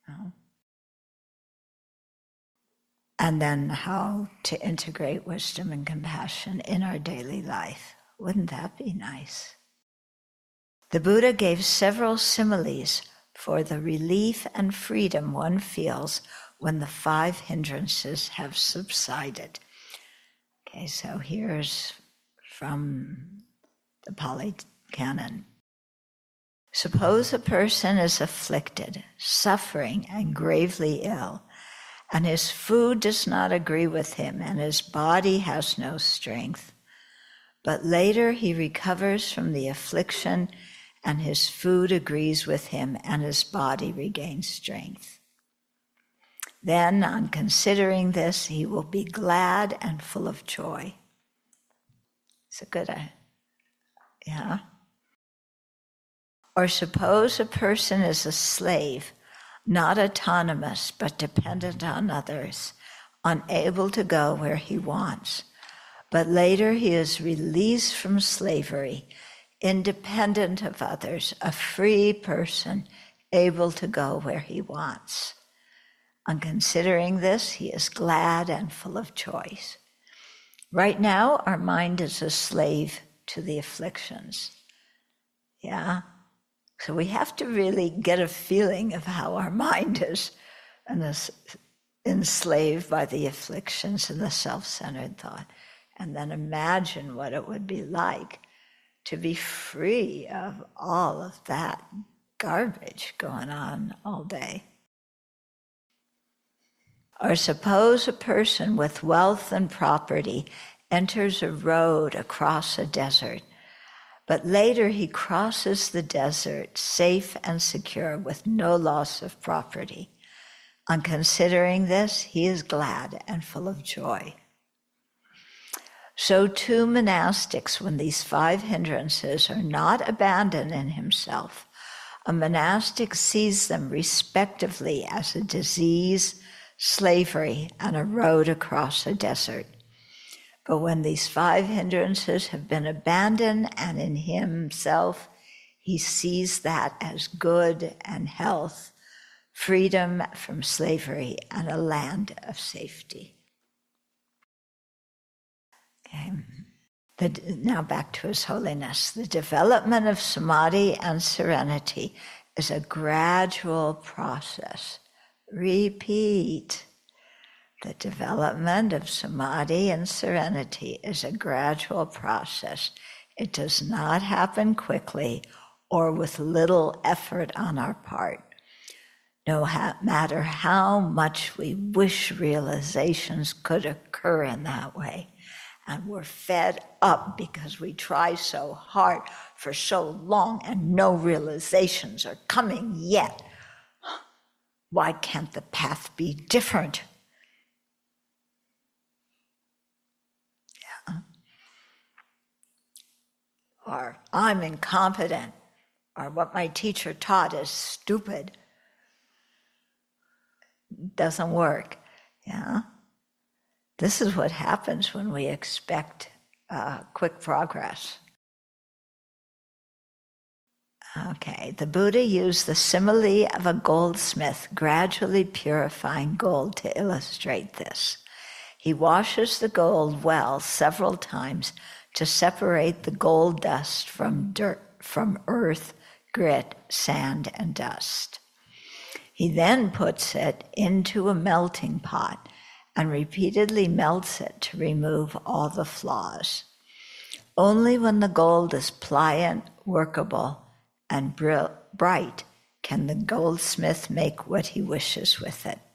And then how to integrate wisdom and compassion in our daily life. Wouldn't that be nice? The Buddha gave several similes for the relief and freedom one feels when the 5 hindrances have subsided. Okay, so here's from the Pali Canon. Suppose a person is afflicted, suffering, and gravely ill, and his food does not agree with him, and his body has no strength. But later he recovers from the affliction, and his food agrees with him, and his body regains strength. Then, on considering this, he will be glad and full of joy. It's a good, Or suppose a person is a slave, not autonomous, but dependent on others, unable to go where he wants. But later he is released from slavery, independent of others, a free person, able to go where he wants. On considering this, he is glad and full of choice. Right now, our mind is a slave to the afflictions. Yeah? So we have to really get a feeling of how our mind is enslaved by the afflictions and the self-centered thought, and then imagine what it would be like to be free of all of that garbage going on all day. Or suppose a person with wealth and property enters a road across a desert, but later he crosses the desert safe and secure with no loss of property. On considering this, he is glad and full of joy. So too monastics, when these 5 hindrances are not abandoned in himself, a monastic sees them respectively as a disease, slavery, and a road across a desert. But when these 5 hindrances have been abandoned and in himself, he sees that as good and health, freedom from slavery, and a land of safety. Okay. Now back to His Holiness. The development of samadhi and serenity is a gradual process. Repeat. The development of samadhi and serenity is a gradual process. It does not happen quickly or with little effort on our part. No matter how much we wish realizations could occur in that way, and we're fed up because we try so hard for so long and no realizations are coming yet. Why can't the path be different? Yeah. Or I'm incompetent, or what my teacher taught is stupid. Doesn't work. Yeah. This is what happens when we expect quick progress. Okay, the Buddha used the simile of a goldsmith gradually purifying gold to illustrate this. He washes the gold well several times to separate the gold dust from dirt, from earth, grit, sand, and dust. He then puts it into a melting pot and repeatedly melts it to remove all the flaws. Only when the gold is pliant, workable, and bright can the goldsmith make what he wishes with it.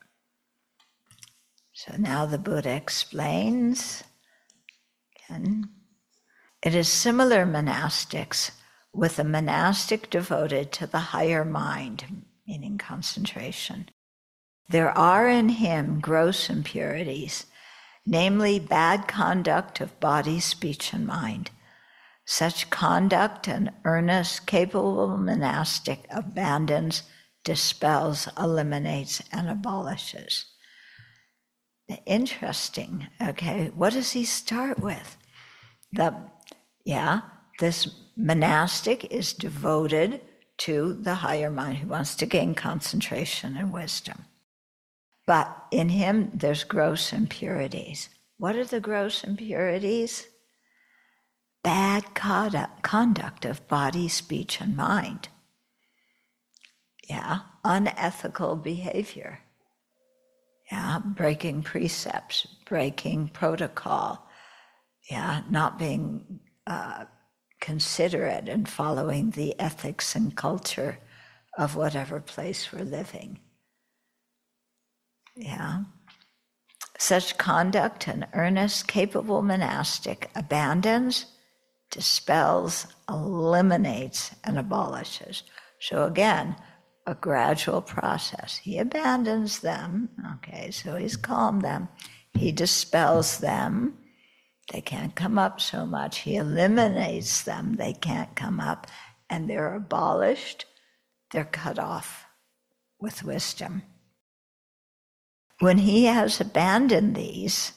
So now the Buddha explains again. It is similar monastics with a monastic devoted to the higher mind, meaning concentration. There are in him gross impurities, namely bad conduct of body, speech, and mind. Such conduct an earnest, capable monastic abandons, dispels, eliminates, and abolishes. Interesting, okay, what does he start with? This monastic is devoted to the higher mind. He wants to gain concentration and wisdom. But in him, there's gross impurities. What are the gross impurities? Bad conduct of body, speech, and mind. Yeah, unethical behavior. Yeah, breaking precepts, breaking protocol. Yeah, not being considerate and following the ethics and culture of whatever place we're living. Yeah. Such conduct an earnest, capable monastic abandons, dispels, eliminates, and abolishes. So again, a gradual process. He abandons them, okay, so he's calmed them. He dispels them. They can't come up so much. He eliminates them. They can't come up. and they're abolished, they're cut off with wisdom. When he has abandoned these,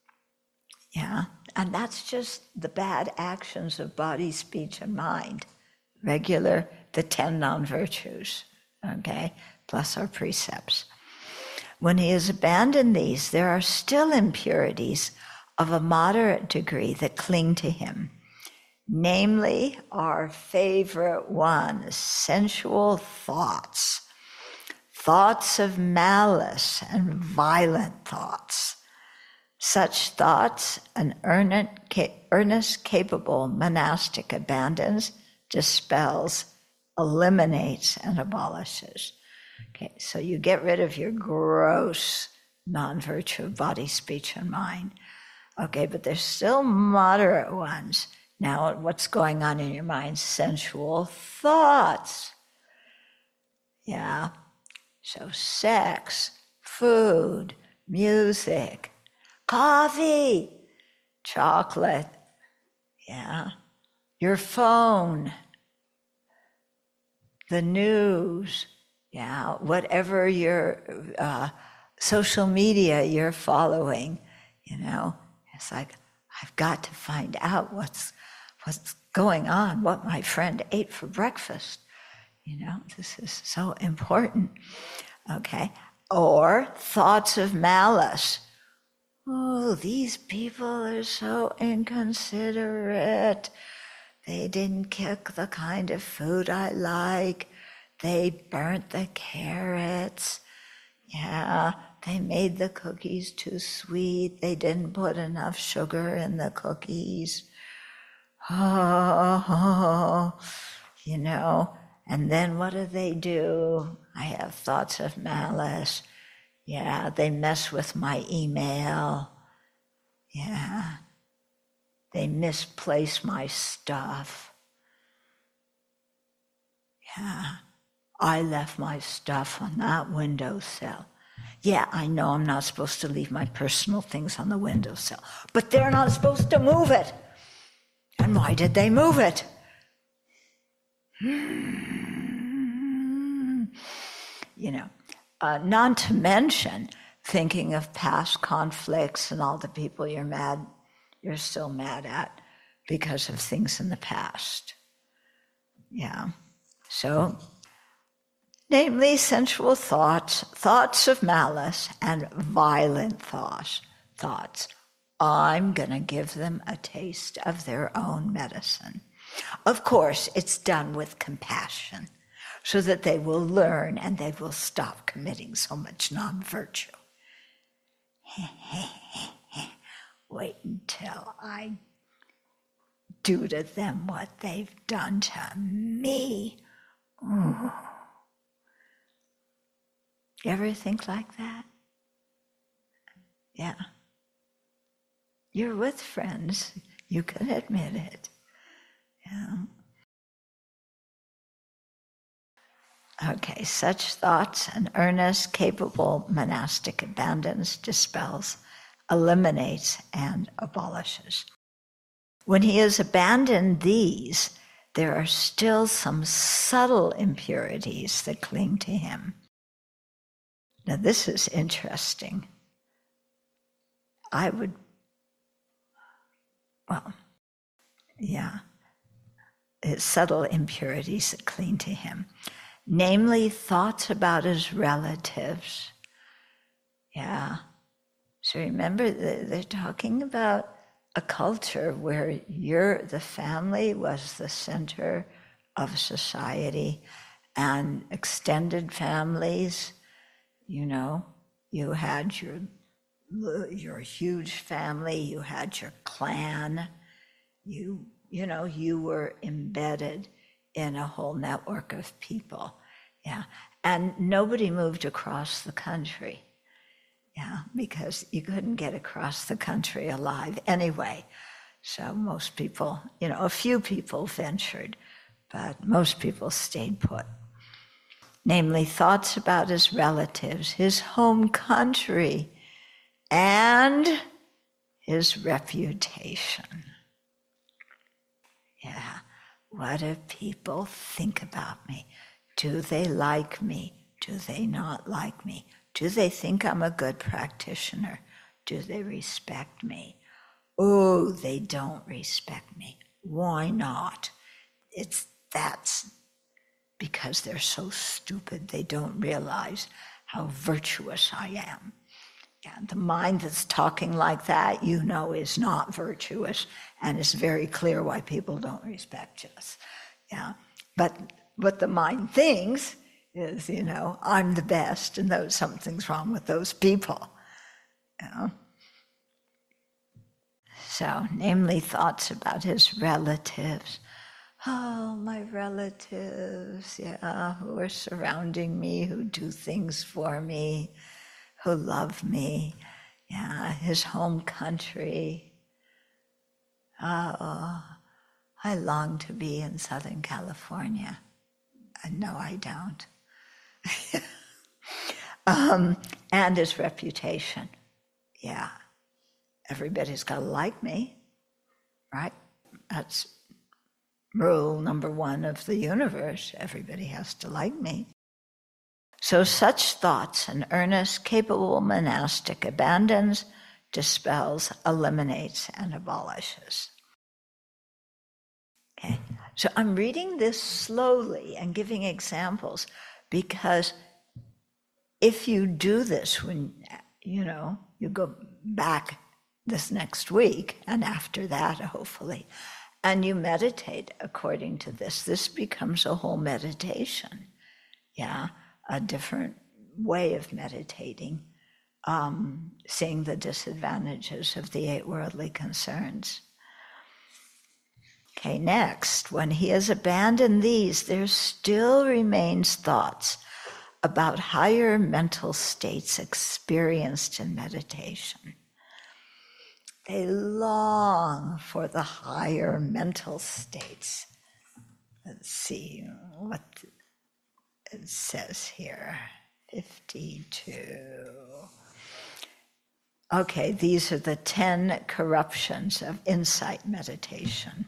and that's just the bad actions of body, speech, and mind, the 10 non-virtues, okay, plus our precepts. When he has abandoned these, there are still impurities of a moderate degree that cling to him. Namely, our favorite one, sensual thoughts, thoughts of malice and violent thoughts. Such thoughts an earnest, capable monastic abandons, dispels, eliminates, and abolishes. Okay, so you get rid of your gross non-virtue of body, speech, and mind. Okay, but there's still moderate ones. Now, what's going on in your mind? Sensual thoughts. Yeah. So sex, food, music, coffee, chocolate, your phone, the news, whatever your social media you're following, it's like, I've got to find out what's going on, what my friend ate for breakfast. This is so important, okay? Or thoughts of malice. Oh, these people are so inconsiderate. They didn't cook the kind of food I like. They burnt the carrots. They made the cookies too sweet. They didn't put enough sugar in the cookies. And then what do? I have thoughts of malice. They mess with my email. They misplace my stuff. I left my stuff on that windowsill. I know I'm not supposed to leave my personal things on the windowsill, but they're not supposed to move it. And why did they move it? Not to mention thinking of past conflicts and all the people you're still mad at because of things in the past. So, namely sensual thoughts, thoughts of malice, and violent thoughts. I'm going to give them a taste of their own medicine. Of course, it's done with compassion, so that they will learn and they will stop committing so much non-virtue. Wait until I do to them what they've done to me. Ooh. You ever think like that? You're with friends. You can admit it. Okay, such thoughts an earnest, capable monastic abandons, dispels, eliminates, and abolishes. When he has abandoned these, there are still some subtle impurities that cling to him. Now, this is interesting. It's subtle impurities that cling to him. Namely, thoughts about his relatives. So remember, they're talking about a culture where the family was the center of society, and extended families, you had your huge family, you had your clan, you were embedded in a whole network of people, and nobody moved across the country, because you couldn't get across the country alive anyway. So most people, a few people ventured, but most people stayed put. Namely, thoughts about his relatives, his home country, and his reputation. what do people think about me? Do they like me? Do they not like me? Do they think I'm a good practitioner? Do they respect me? Oh, they don't respect me. Why not? That's because they're so stupid they don't realize how virtuous I am. And the mind that's talking like that, is not virtuous, and it's very clear why people don't respect us. Yeah. But what the mind thinks is, I'm the best, and something's wrong with those people. So, namely thoughts about his relatives. Oh, my relatives, who are surrounding me, who do things for me, who love me. His home country. Oh, I long to be in Southern California. No, I don't. And his reputation. Yeah. Everybody's got to like me, right? That's rule number one of the universe. Everybody has to like me. So such thoughts an earnest, capable monastic abandons, dispels, eliminates, and abolishes. Okay, so I'm reading this slowly and giving examples because if you do this when, you go back this next week and after that, hopefully, and you meditate according to this becomes a whole meditation. A different way of meditating, seeing the disadvantages of the 8 worldly concerns. Okay, next, when he has abandoned these, there still remains thoughts about higher mental states experienced in meditation. They long for the higher mental states. Let's see what it says here, 52. Okay, these are the 10 corruptions of insight meditation.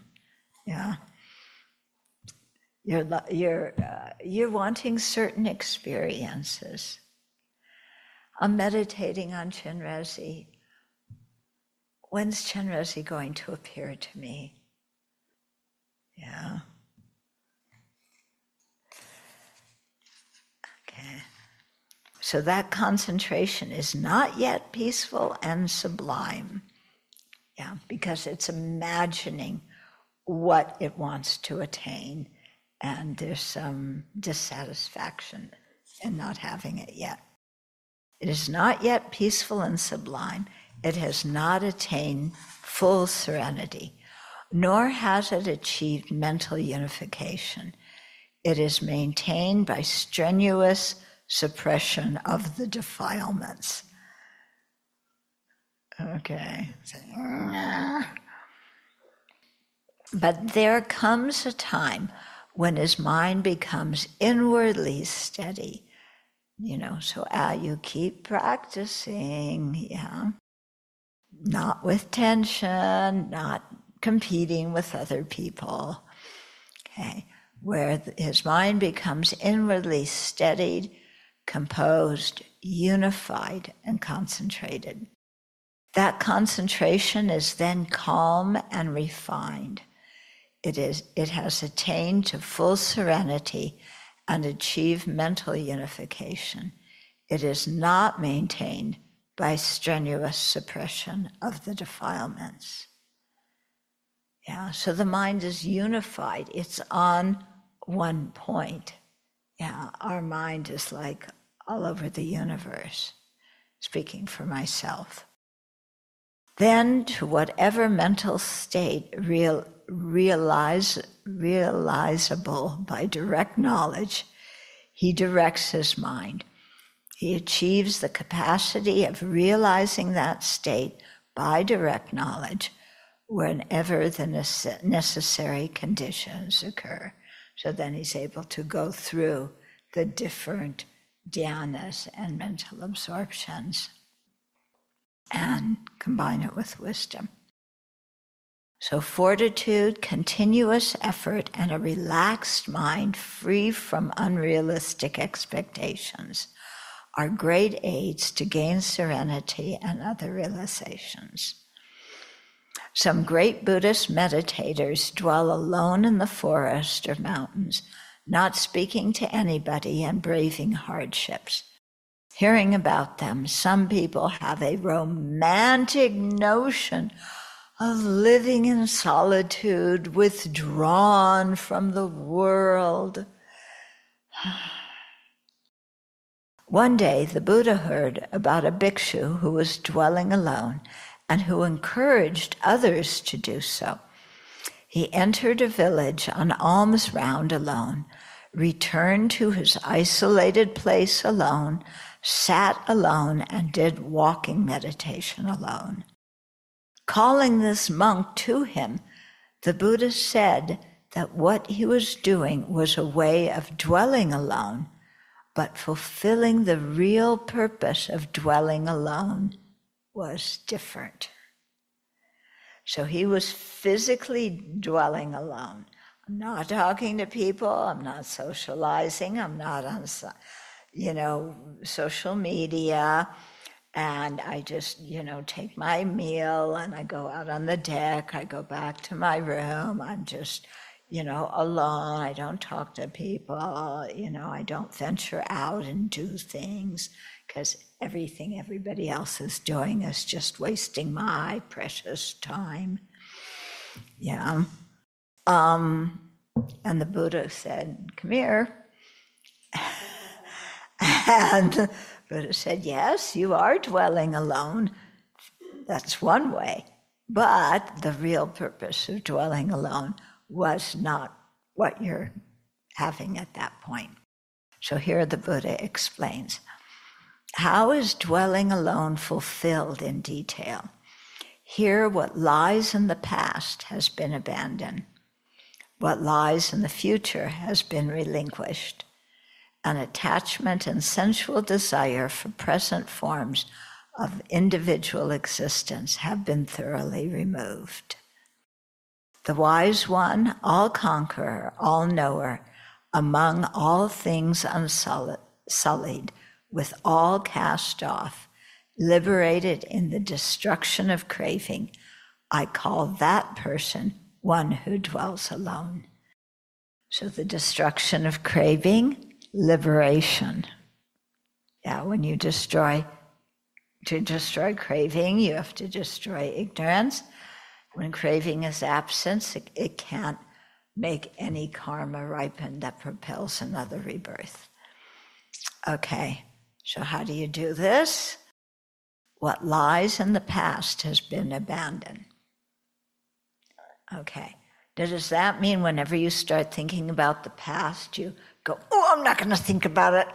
You're wanting certain experiences. I'm meditating on Chenrezig. When's Chenrezig going to appear to me? Okay. So that concentration is not yet peaceful and sublime. Because it's imagining what it wants to attain, and there's some dissatisfaction in not having it yet. It is not yet peaceful and sublime. It has not attained full serenity, nor has it achieved mental unification. It is maintained by strenuous suppression of the defilements. Okay. But there comes a time when his mind becomes inwardly steady. So you keep practicing, not with tension, not competing with other people, okay, where his mind becomes inwardly steadied, composed, unified, and concentrated. That concentration is then calm and refined. It has attained to full serenity and achieved mental unification. It is not maintained by strenuous suppression of the defilements. So the mind is unified. It's on one point. Our mind is like all over the universe, speaking for myself. Then to whatever mental state realizable by direct knowledge, he directs his mind. He achieves the capacity of realizing that state by direct knowledge whenever the necessary conditions occur. So then he's able to go through the different dhyanas and mental absorptions and combine it with wisdom. So fortitude, continuous effort, and a relaxed mind free from unrealistic expectations are great aids to gain serenity and other realizations. Some great Buddhist meditators dwell alone in the forest or mountains, not speaking to anybody and braving hardships. Hearing about them, some people have a romantic notion of living in solitude, withdrawn from the world. One day, the Buddha heard about a bhikshu who was dwelling alone and who encouraged others to do so. He entered a village on alms round alone, returned to his isolated place alone, sat alone, and did walking meditation alone. Calling this monk to him, the Buddha said that what he was doing was a way of dwelling alone, but fulfilling the real purpose of dwelling alone was different. So he was physically dwelling alone. I'm not talking to people, I'm not socializing, I'm not on, social media, and I just, take my meal and I go out on the deck, I go back to my room, I'm just, alone, I don't talk to people, I don't venture out and do things because everything everybody else is doing is just wasting my precious time. Yeah. And the Buddha said, come here. And the Buddha said, yes, you are dwelling alone. That's one way. But the real purpose of dwelling alone was not what you're having at that point. So here the Buddha explains, how is dwelling alone fulfilled in detail? Here what lies in the past has been abandoned. What lies in the future has been relinquished. And attachment and sensual desire for present forms of individual existence have been thoroughly removed. The wise one, all conqueror, all knower, among all things unsullied, with all cast off, liberated in the destruction of craving, I call that person one who dwells alone. So the destruction of craving, liberation. Yeah, when you to destroy craving, you have to destroy ignorance. When craving is absent, it can't make any karma ripen that propels another rebirth. Okay, so how do you do this? What lies in the past has been abandoned. Okay, does that mean whenever you start thinking about the past, you go, oh, I'm not going to think about it?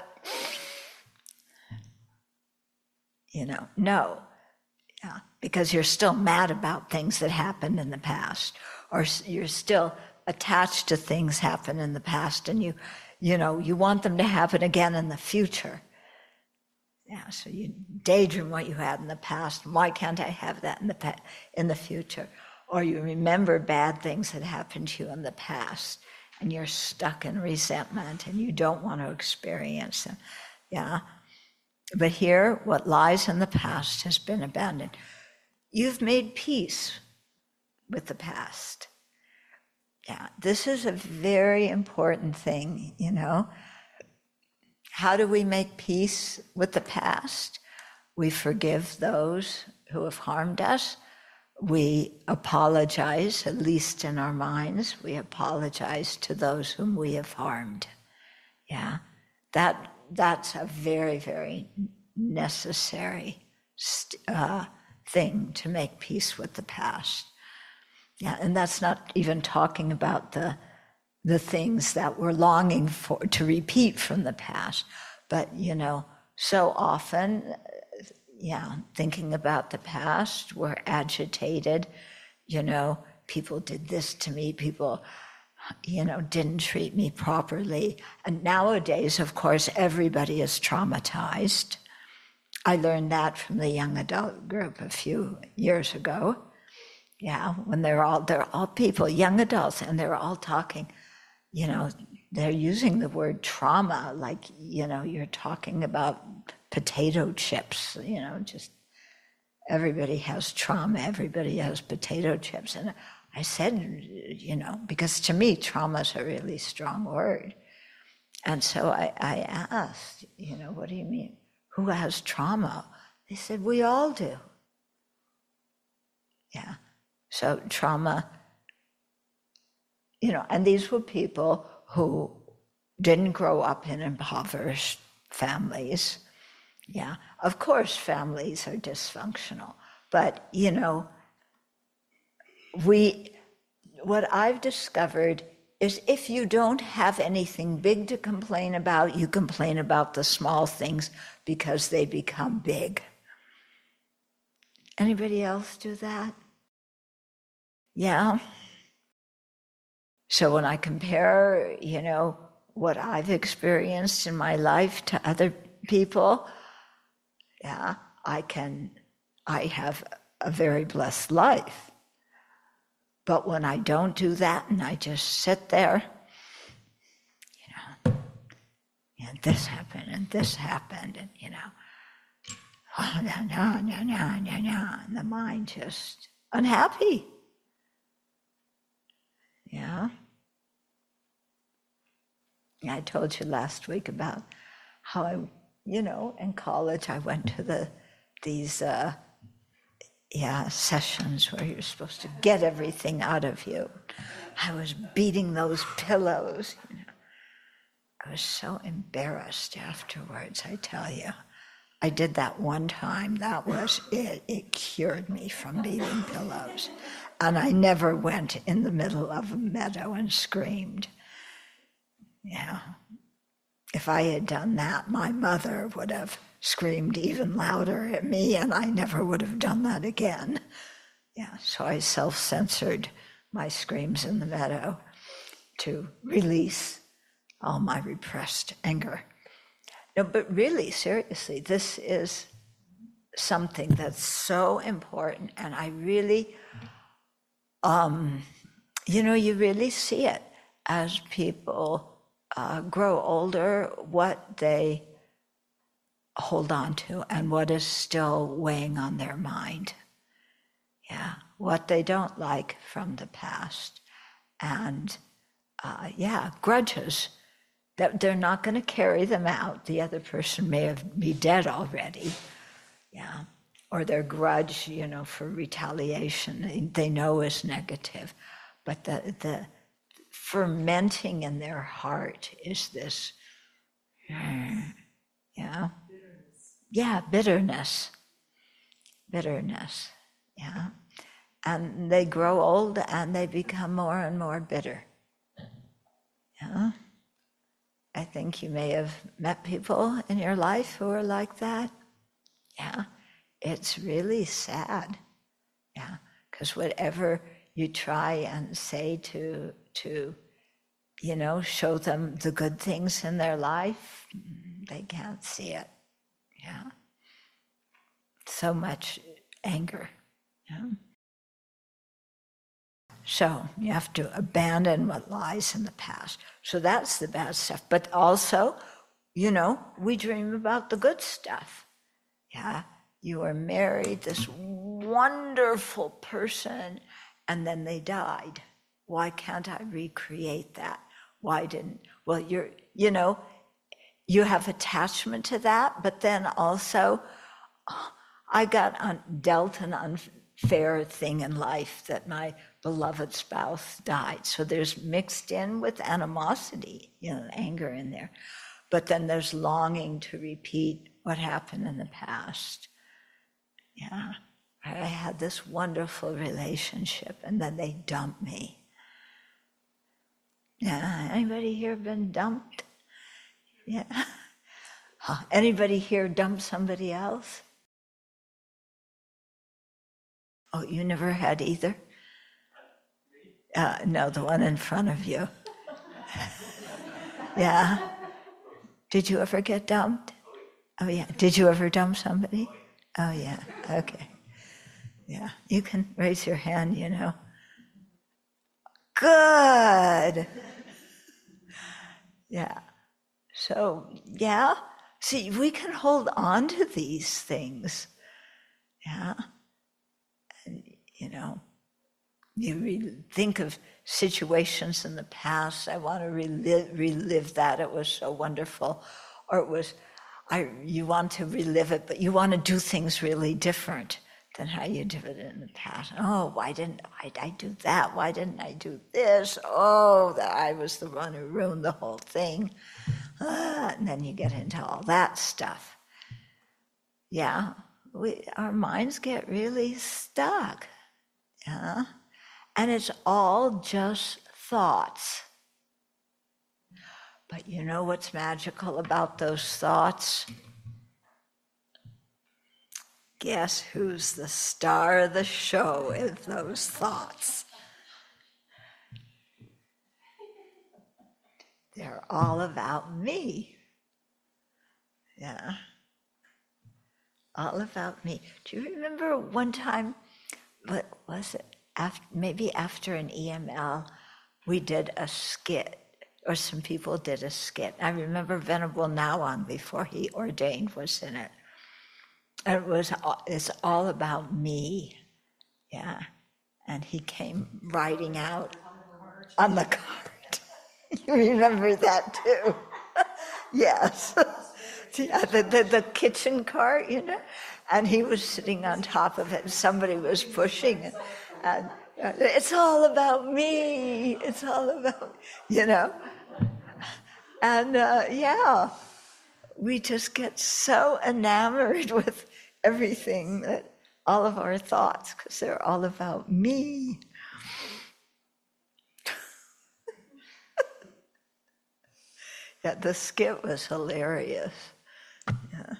No. Yeah, because you're still mad about things that happened in the past, or you're still attached to things happen in the past, and you want them to happen again in the future. Yeah, so you daydream what you had in the past. Why can't I have that in the future? Or you remember bad things that happened to you in the past, and you're stuck in resentment, and you don't want to experience them. Yeah. But here, what lies in the past has been abandoned. You've made peace with the past. Yeah, this is a very important thing, How do we make peace with the past? We forgive those who have harmed us. We apologize, at least in our minds. We apologize to those whom we have harmed. Yeah, that's a very, very necessary thing to make peace with the past. Yeah, and that's not even talking about the things that we're longing for to repeat from the past. But, so often, thinking about the past, we're agitated. People did this to me, people didn't treat me properly. And nowadays, of course, everybody is traumatized. I learned that from the young adult group a few years ago. Yeah, when they're all people, young adults, and they're all talking, you know, they're using the word trauma like, you know, you're talking about potato chips, you know, just everybody has trauma, everybody has potato chips. And I said, you know, because to me, trauma is a really strong word. And so I asked, you know, what do you mean? Who has trauma? They said, we all do. Yeah. So trauma, you know, and these were people who didn't grow up in impoverished families. Yeah. Of course, families are dysfunctional, but, you know, what I've discovered is if you don't have anything big to complain about, you complain about the small things because they become big. Anybody else do that? Yeah. So when I compare, you know, what I've experienced in my life to other people, yeah, I have a very blessed life. But when I don't do that and I just sit there, you know, and this happened and this happened, and, you know, and the mind just unhappy. Yeah. I told you last week about how I, you know, in college I went to these sessions where you're supposed to get everything out of you. I was beating those pillows, you know. I was so embarrassed afterwards, I tell you. I did that one time, that was it. It cured me from beating pillows. And I never went in the middle of a meadow and screamed. Yeah. If I had done that, my mother would have screamed even louder at me, and I never would have done that again. Yeah, so I self-censored my screams in the meadow to release all my repressed anger. No, but really, seriously, this is something that's so important, and I really, you know, you really see it as people grow older, what they hold on to and what is still weighing on their mind. Yeah, what they don't like from the past. And grudges, that they're not going to carry them out. The other person may be dead already. Yeah, or their grudge, you know, for retaliation, they know is negative. But the fermenting in their heart is this, bitterness, yeah. And they grow old and they become more and more bitter, yeah. I think you may have met people in your life who are like that, yeah. It's really sad, yeah, because whatever you try and say to you know, show them the good things in their life, they can't see it. Yeah. So much anger. Yeah. So you have to abandon what lies in the past. So that's the bad stuff. But also, you know, we dream about the good stuff. Yeah. You were married, this wonderful person, and then they died. Why can't I recreate that? Why didn't? Well, you know, you have attachment to that, but then also, I got dealt an unfair thing in life that my beloved spouse died. So there's mixed in with animosity, you know, anger in there. But then there's longing to repeat what happened in the past. Yeah, I had this wonderful relationship, and then they dumped me. Yeah, anybody here been dumped? Yeah. Anybody here dumped somebody else? Oh, you never had either? No, the one in front of you. Yeah. Did you ever get dumped? Oh, yeah. Did you ever dump somebody? Oh, yeah. Okay. Yeah, you can raise your hand, you know. Good. Yeah. So, yeah. See, we can hold on to these things. Yeah. And, you know, you think of situations in the past. I want to relive that. It was so wonderful. Or it was, you want to relive it, but you want to do things really different than how you did it in the past. Oh, why didn't I do that? Why didn't I do this? Oh, that I was the one who ruined the whole thing. And then you get into all that stuff. Yeah, our minds get really stuck. Yeah, and it's all just thoughts. But you know what's magical about those thoughts? Guess who's the star of the show in those thoughts? They're all about me. Yeah. All about me. Do you remember one time, what was it? Maybe after an EML, we did a skit, or some people did a skit. I remember Venerable Nawang, before he ordained, was in it. And it's all about me. Yeah. And he came riding out on the cart. You remember that too? Yes. Yeah, the kitchen cart, you know, and he was sitting on top of it. Somebody was pushing it, and it's all about me. It's all about, you know, and yeah, we just get so enamored with everything, that all of our thoughts, because they're all about me. Yeah, the skit was hilarious. Yeah.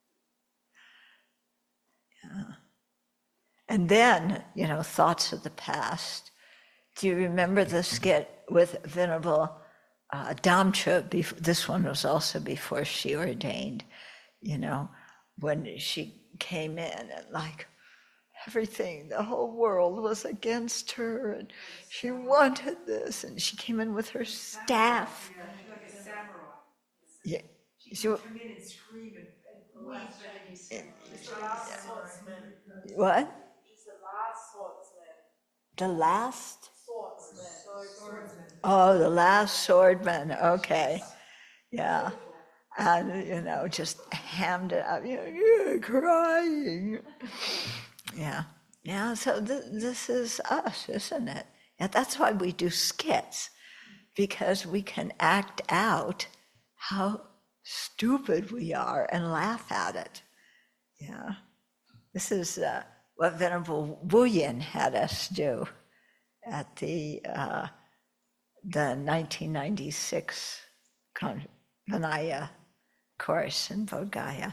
Yeah. And then, you know, thoughts of the past. Do you remember the skit with Venerable Damcha? This one was also before she ordained, you know, when she came in and like everything, the whole world was against her and she wanted this, and she came in with her staff. Yeah. She would come in and scream and weep. What? The last? Swordsman. Oh, the last swordman. Okay. Yeah. And, you know, just hammed it up, you know, crying. Yeah. Yeah, so this is us, isn't it? Yeah, that's why we do skits, because we can act out how stupid we are and laugh at it. Yeah. This is what Venerable Wu Yin had us do at the 1996 Vinaya course in Bodh Gaya.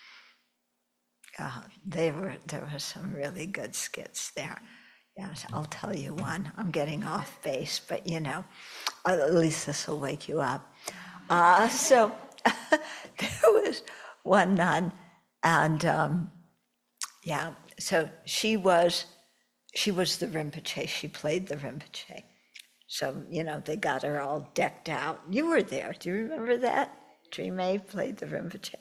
There were some really good skits there. Yes, I'll tell you one. I'm getting off base, but you know, at least this will wake you up. So there was one nun, and yeah, so she was the Rinpoche. She played the Rinpoche. So, you know, they got her all decked out. You were there. Do you remember that? Dream played the Rinpoche.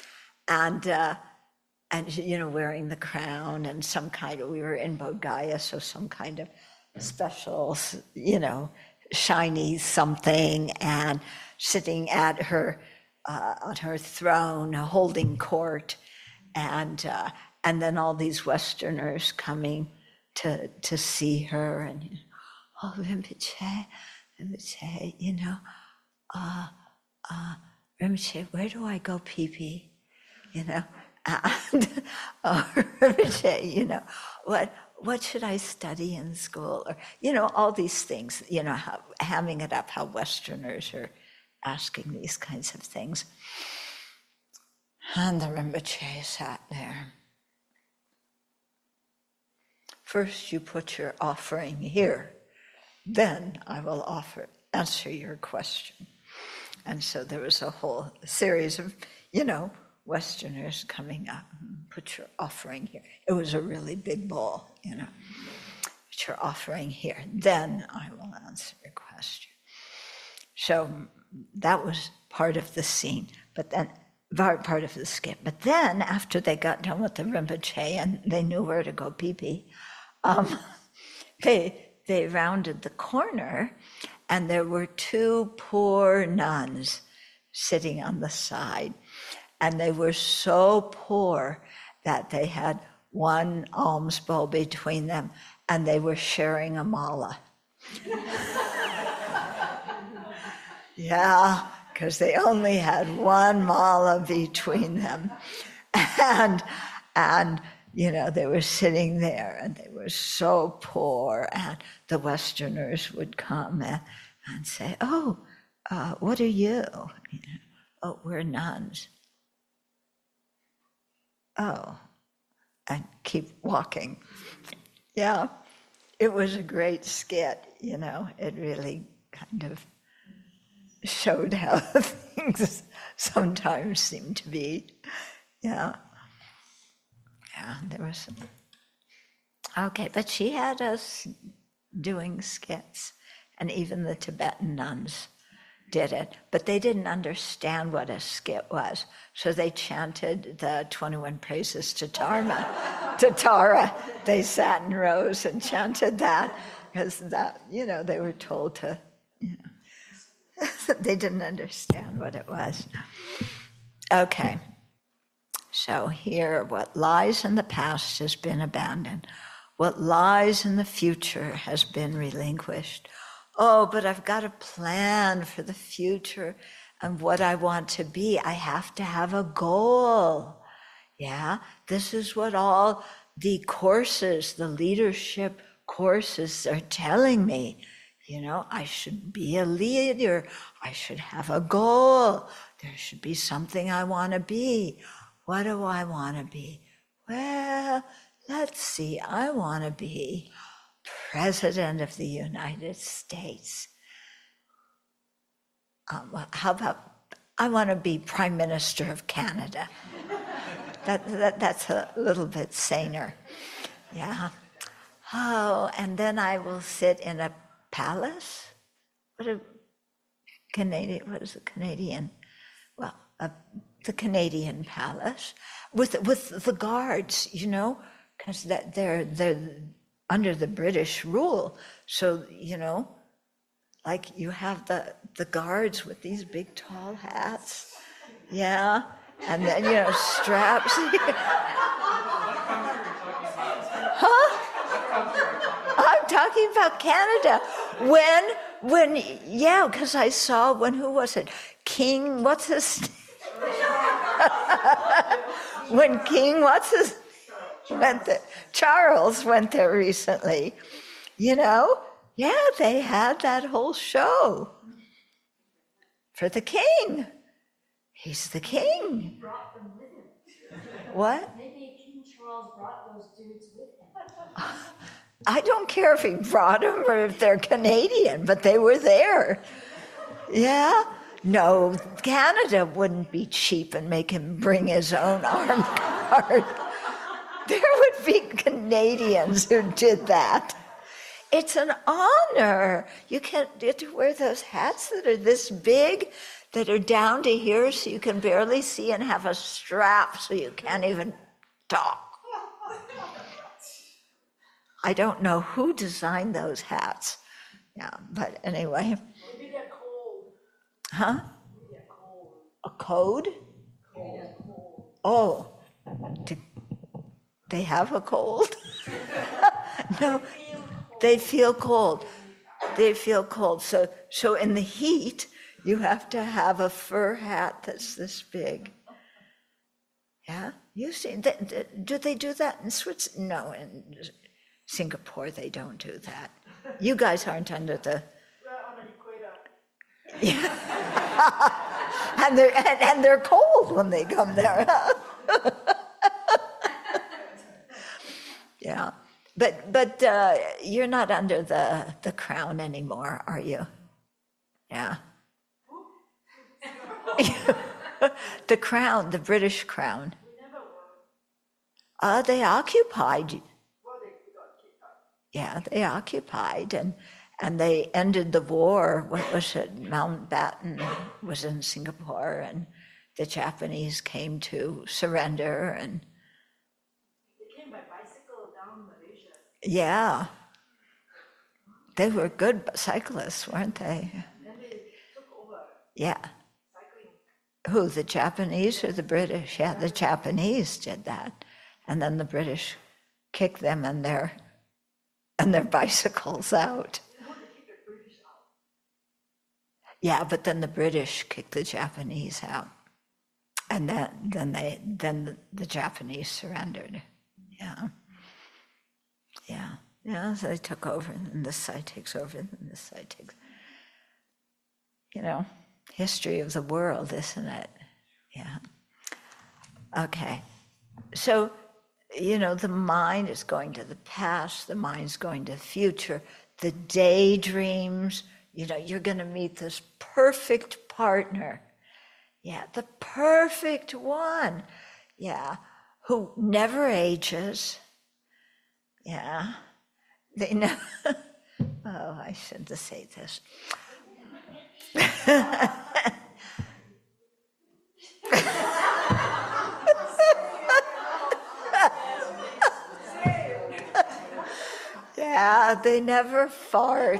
And you know, wearing the crown and some kind of, we were in Bodh Gaya, so some kind of special, you know, shiny something, and sitting at her, on her throne, holding court, and then all these Westerners coming to see her, and, you know, oh, Rinpoche, you know, Rinpoche, where do I go pee-pee? You know, and Rinpoche, you know, what should I study in school? Or, you know, all these things, you know, hamming it up, how Westerners are asking these kinds of things. And the Rinpoche sat there. First, you put your offering here, then I will answer your question. And so there was a whole series of, you know, Westerners coming up, put your offering here. It was a really big bowl, put your offering here, then I will answer your question. So that was part of the scene, but then part of the skit. But then after they got done with the Rinpoche and they knew where to go pee-pee, they rounded the corner and there were two poor nuns sitting on the side. And they were so poor that they had one alms bowl between them and they were sharing a mala. Yeah, because they only had one mala between them. And they were sitting there and they were so poor, and the Westerners would come and say, "Oh, what are you?" "Oh, we're nuns." "Oh," and keep walking. Yeah, it was a great skit, it really kind of showed how things sometimes seem to be. Yeah, there was some. Okay, but she had us doing skits, and even the Tibetan nuns did it, but they didn't understand what a skit was, so they chanted the 21 praises to Tara. They sat in rows and chanted that, because that, they were told to, they didn't understand what it was. Okay, so here, what lies in the past has been abandoned. What lies in the future has been relinquished. Oh, but I've got a plan for the future and what I want to be. I have to have a goal. Yeah, this is what all the courses, the leadership courses are telling me. I should be a leader. I should have a goal. There should be something I want to be. What do I want to be? Well, let's see. I want to be President of the United States. How about, I want to be Prime Minister of Canada. That's a little bit saner. Yeah. Oh, and then I will sit in a palace. What is the Canadian? Well, the Canadian palace with the guards, because they're under the British rule. So, like you have the guards with these big tall hats. Yeah. And then, straps. Huh? I'm talking about Canada. Because I saw who was it? King, what's his name? When King, went there, Charles went there recently, they had that whole show for the king. He's the king. He brought them with him. What? Maybe King Charles brought those dudes with him. I don't care if he brought them or if they're Canadian, but they were there. Yeah? No, Canada wouldn't be cheap and make him bring his own armed guard. There would be Canadians who did that. It's an honor. You can't get to wear those hats that are this big, that are down to here so you can barely see, and have a strap so you can't even talk. I don't know who designed those hats. Yeah, but anyway. Maybe they're cold. Huh? Maybe they're cold. A code? Cold. Oh, they have a cold? No, they feel cold. They feel cold. So in the heat, you have to have a fur hat that's this big. Yeah, you see, do they do that in Switzerland? No, in Singapore they don't do that. You guys aren't under the. On the equator. Yeah, and they're cold when they come there. Yeah, but you're not under the crown anymore, are you? Yeah. The crown, the British crown. They occupied. Yeah, they occupied, and they ended the war. What was it? Mountbatten was in Singapore, and the Japanese came to surrender. And They came by bicycle down Malaysia. yeah, they were good cyclists, weren't they? Then they took over Yeah. cycling. Who, the Japanese or the British? Yeah, the Japanese did that. And then the British kicked them and their bicycles out. Yeah, but then the British kicked the Japanese out. And then the Japanese surrendered. Yeah. Yeah. Yeah, so they took over, and this side takes over, and this side takes. History of the world, isn't it? Yeah. Okay. So, the mind is going to the past, the mind's going to the future, the daydreams, you're going to meet this perfect partner. Yeah, the perfect one. Yeah, who never ages. Yeah. They know. Oh, I shouldn't say this. Yeah, they never fart.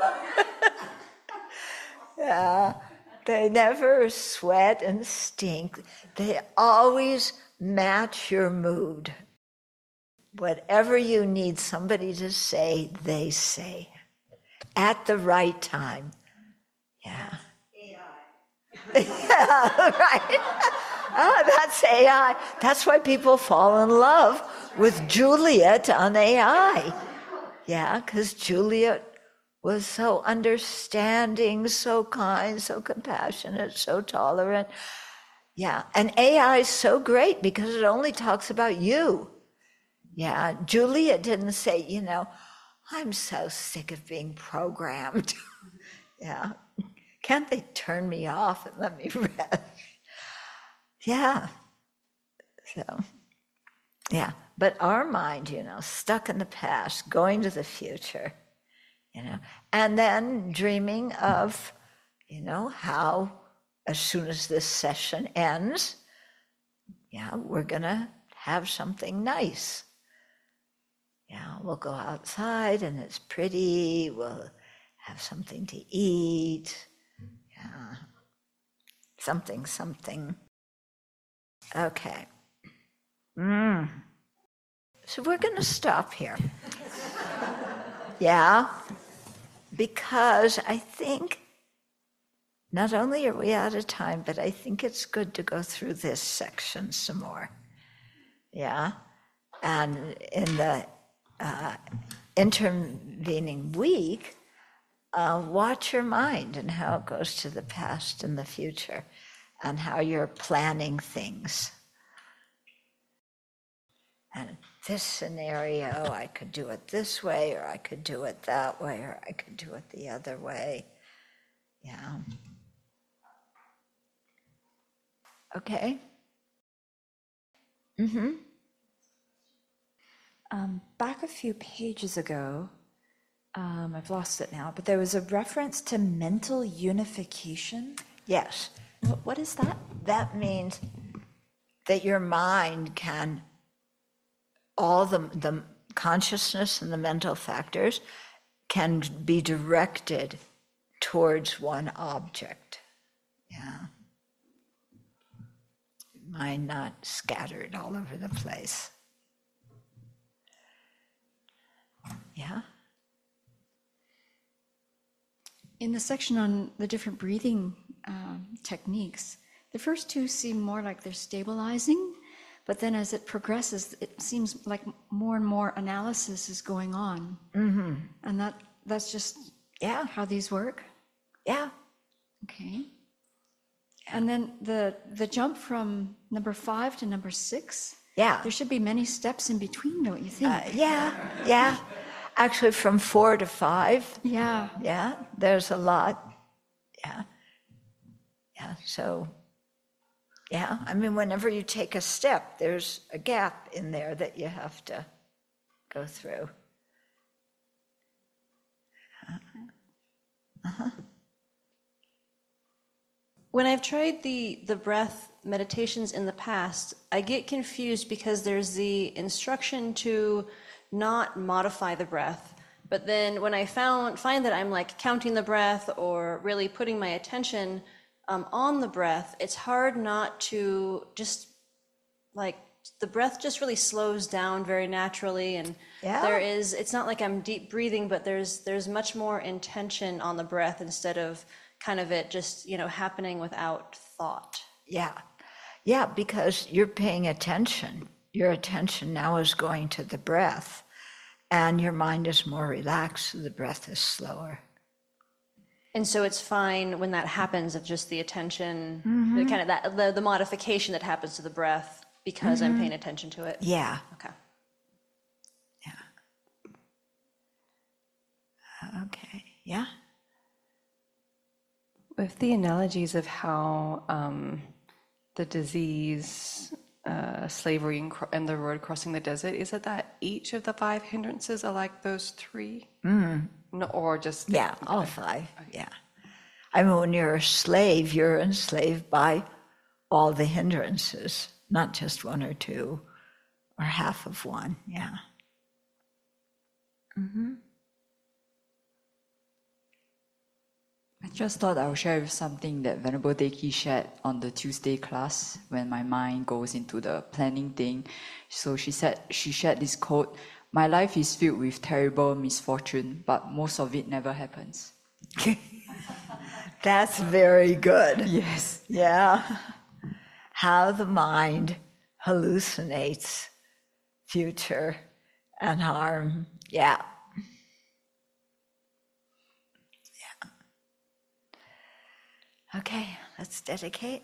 Yeah, they never sweat and stink. They always match your mood. Whatever you need somebody to say, they say. At the right time. Yeah. AI. Yeah, right. Oh, that's AI. That's why people fall in love with Juliet on AI. Yeah, because Juliet was so understanding, so kind, so compassionate, so tolerant. Yeah, and AI is so great because it only talks about you. Yeah, Juliet didn't say, I'm so sick of being programmed. Yeah, can't they turn me off and let me rest? Yeah, so, yeah, but our mind, stuck in the past, going to the future, and then dreaming of, how as soon as this session ends, we're gonna have something nice. Yeah, we'll go outside and it's pretty, we'll have something to eat, yeah, something. Okay. So we're going to stop here. Yeah, because I think not only are we out of time, but I think it's good to go through this section some more. Yeah, and in the intervening week, watch your mind and how it goes to the past and the future and how you're planning things. And this scenario, I could do it this way, or I could do it that way, or I could do it the other way. Yeah. Okay. Mm-hmm. Back a few pages ago, I've lost it now, but there was a reference to mental unification. Yes. What is that? That means that your mind can, all the consciousness and the mental factors can be directed towards one object. Yeah. Mind not scattered all over the place. Yeah. In the section on the different breathing techniques, the first two seem more like they're stabilizing, but then as it progresses, it seems like more and more analysis is going on. Mm-hmm. And that's just how these work? Yeah. Okay. And then the jump from number 5 to number 6, there should be many steps in between, don't you think? Yeah. Actually, from 4 to 5. Yeah. There's a lot. Yeah. So Yeah, I mean, whenever you take a step, there's a gap in there that you have to go through. When I've tried the breath meditations in the past, I get confused because there's the instruction to not modify the breath. But then when I find that I'm like counting the breath or really putting my attention on the breath, it's hard not to just like the breath just really slows down very naturally, and Yeah. it's not like I'm deep breathing, but there's much more intention on the breath instead of kind of it just, happening without thought. Yeah, yeah, because you're paying attention. Your attention now is going to the breath, and your mind is more relaxed, so the breath is slower. And so it's fine when that happens of just the attention, the kind of that the modification that happens to the breath because I'm paying attention to it. Yeah, Okay. okay, yeah. With the analogies of how the disease, slavery, and the road crossing the desert, is it that each of the 5 hindrances are like those 3? No, or just... Yeah, all 5, yeah. I mean, when you're a slave, you're enslaved by all the hindrances, not just 1 or 2 or half of 1, yeah. I just thought I would share something that Venerable Deki shared on the Tuesday class when my mind goes into the planning thing. So she shared this quote, "My life is filled with terrible misfortune, but most of it never happens." That's very good. Yes. Yeah. How the mind hallucinates future and harm. Yeah. Okay, let's dedicate.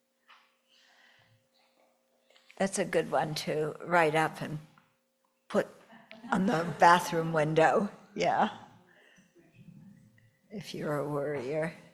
That's a good one to write up and put on the bathroom window. Yeah. If you're a worrier.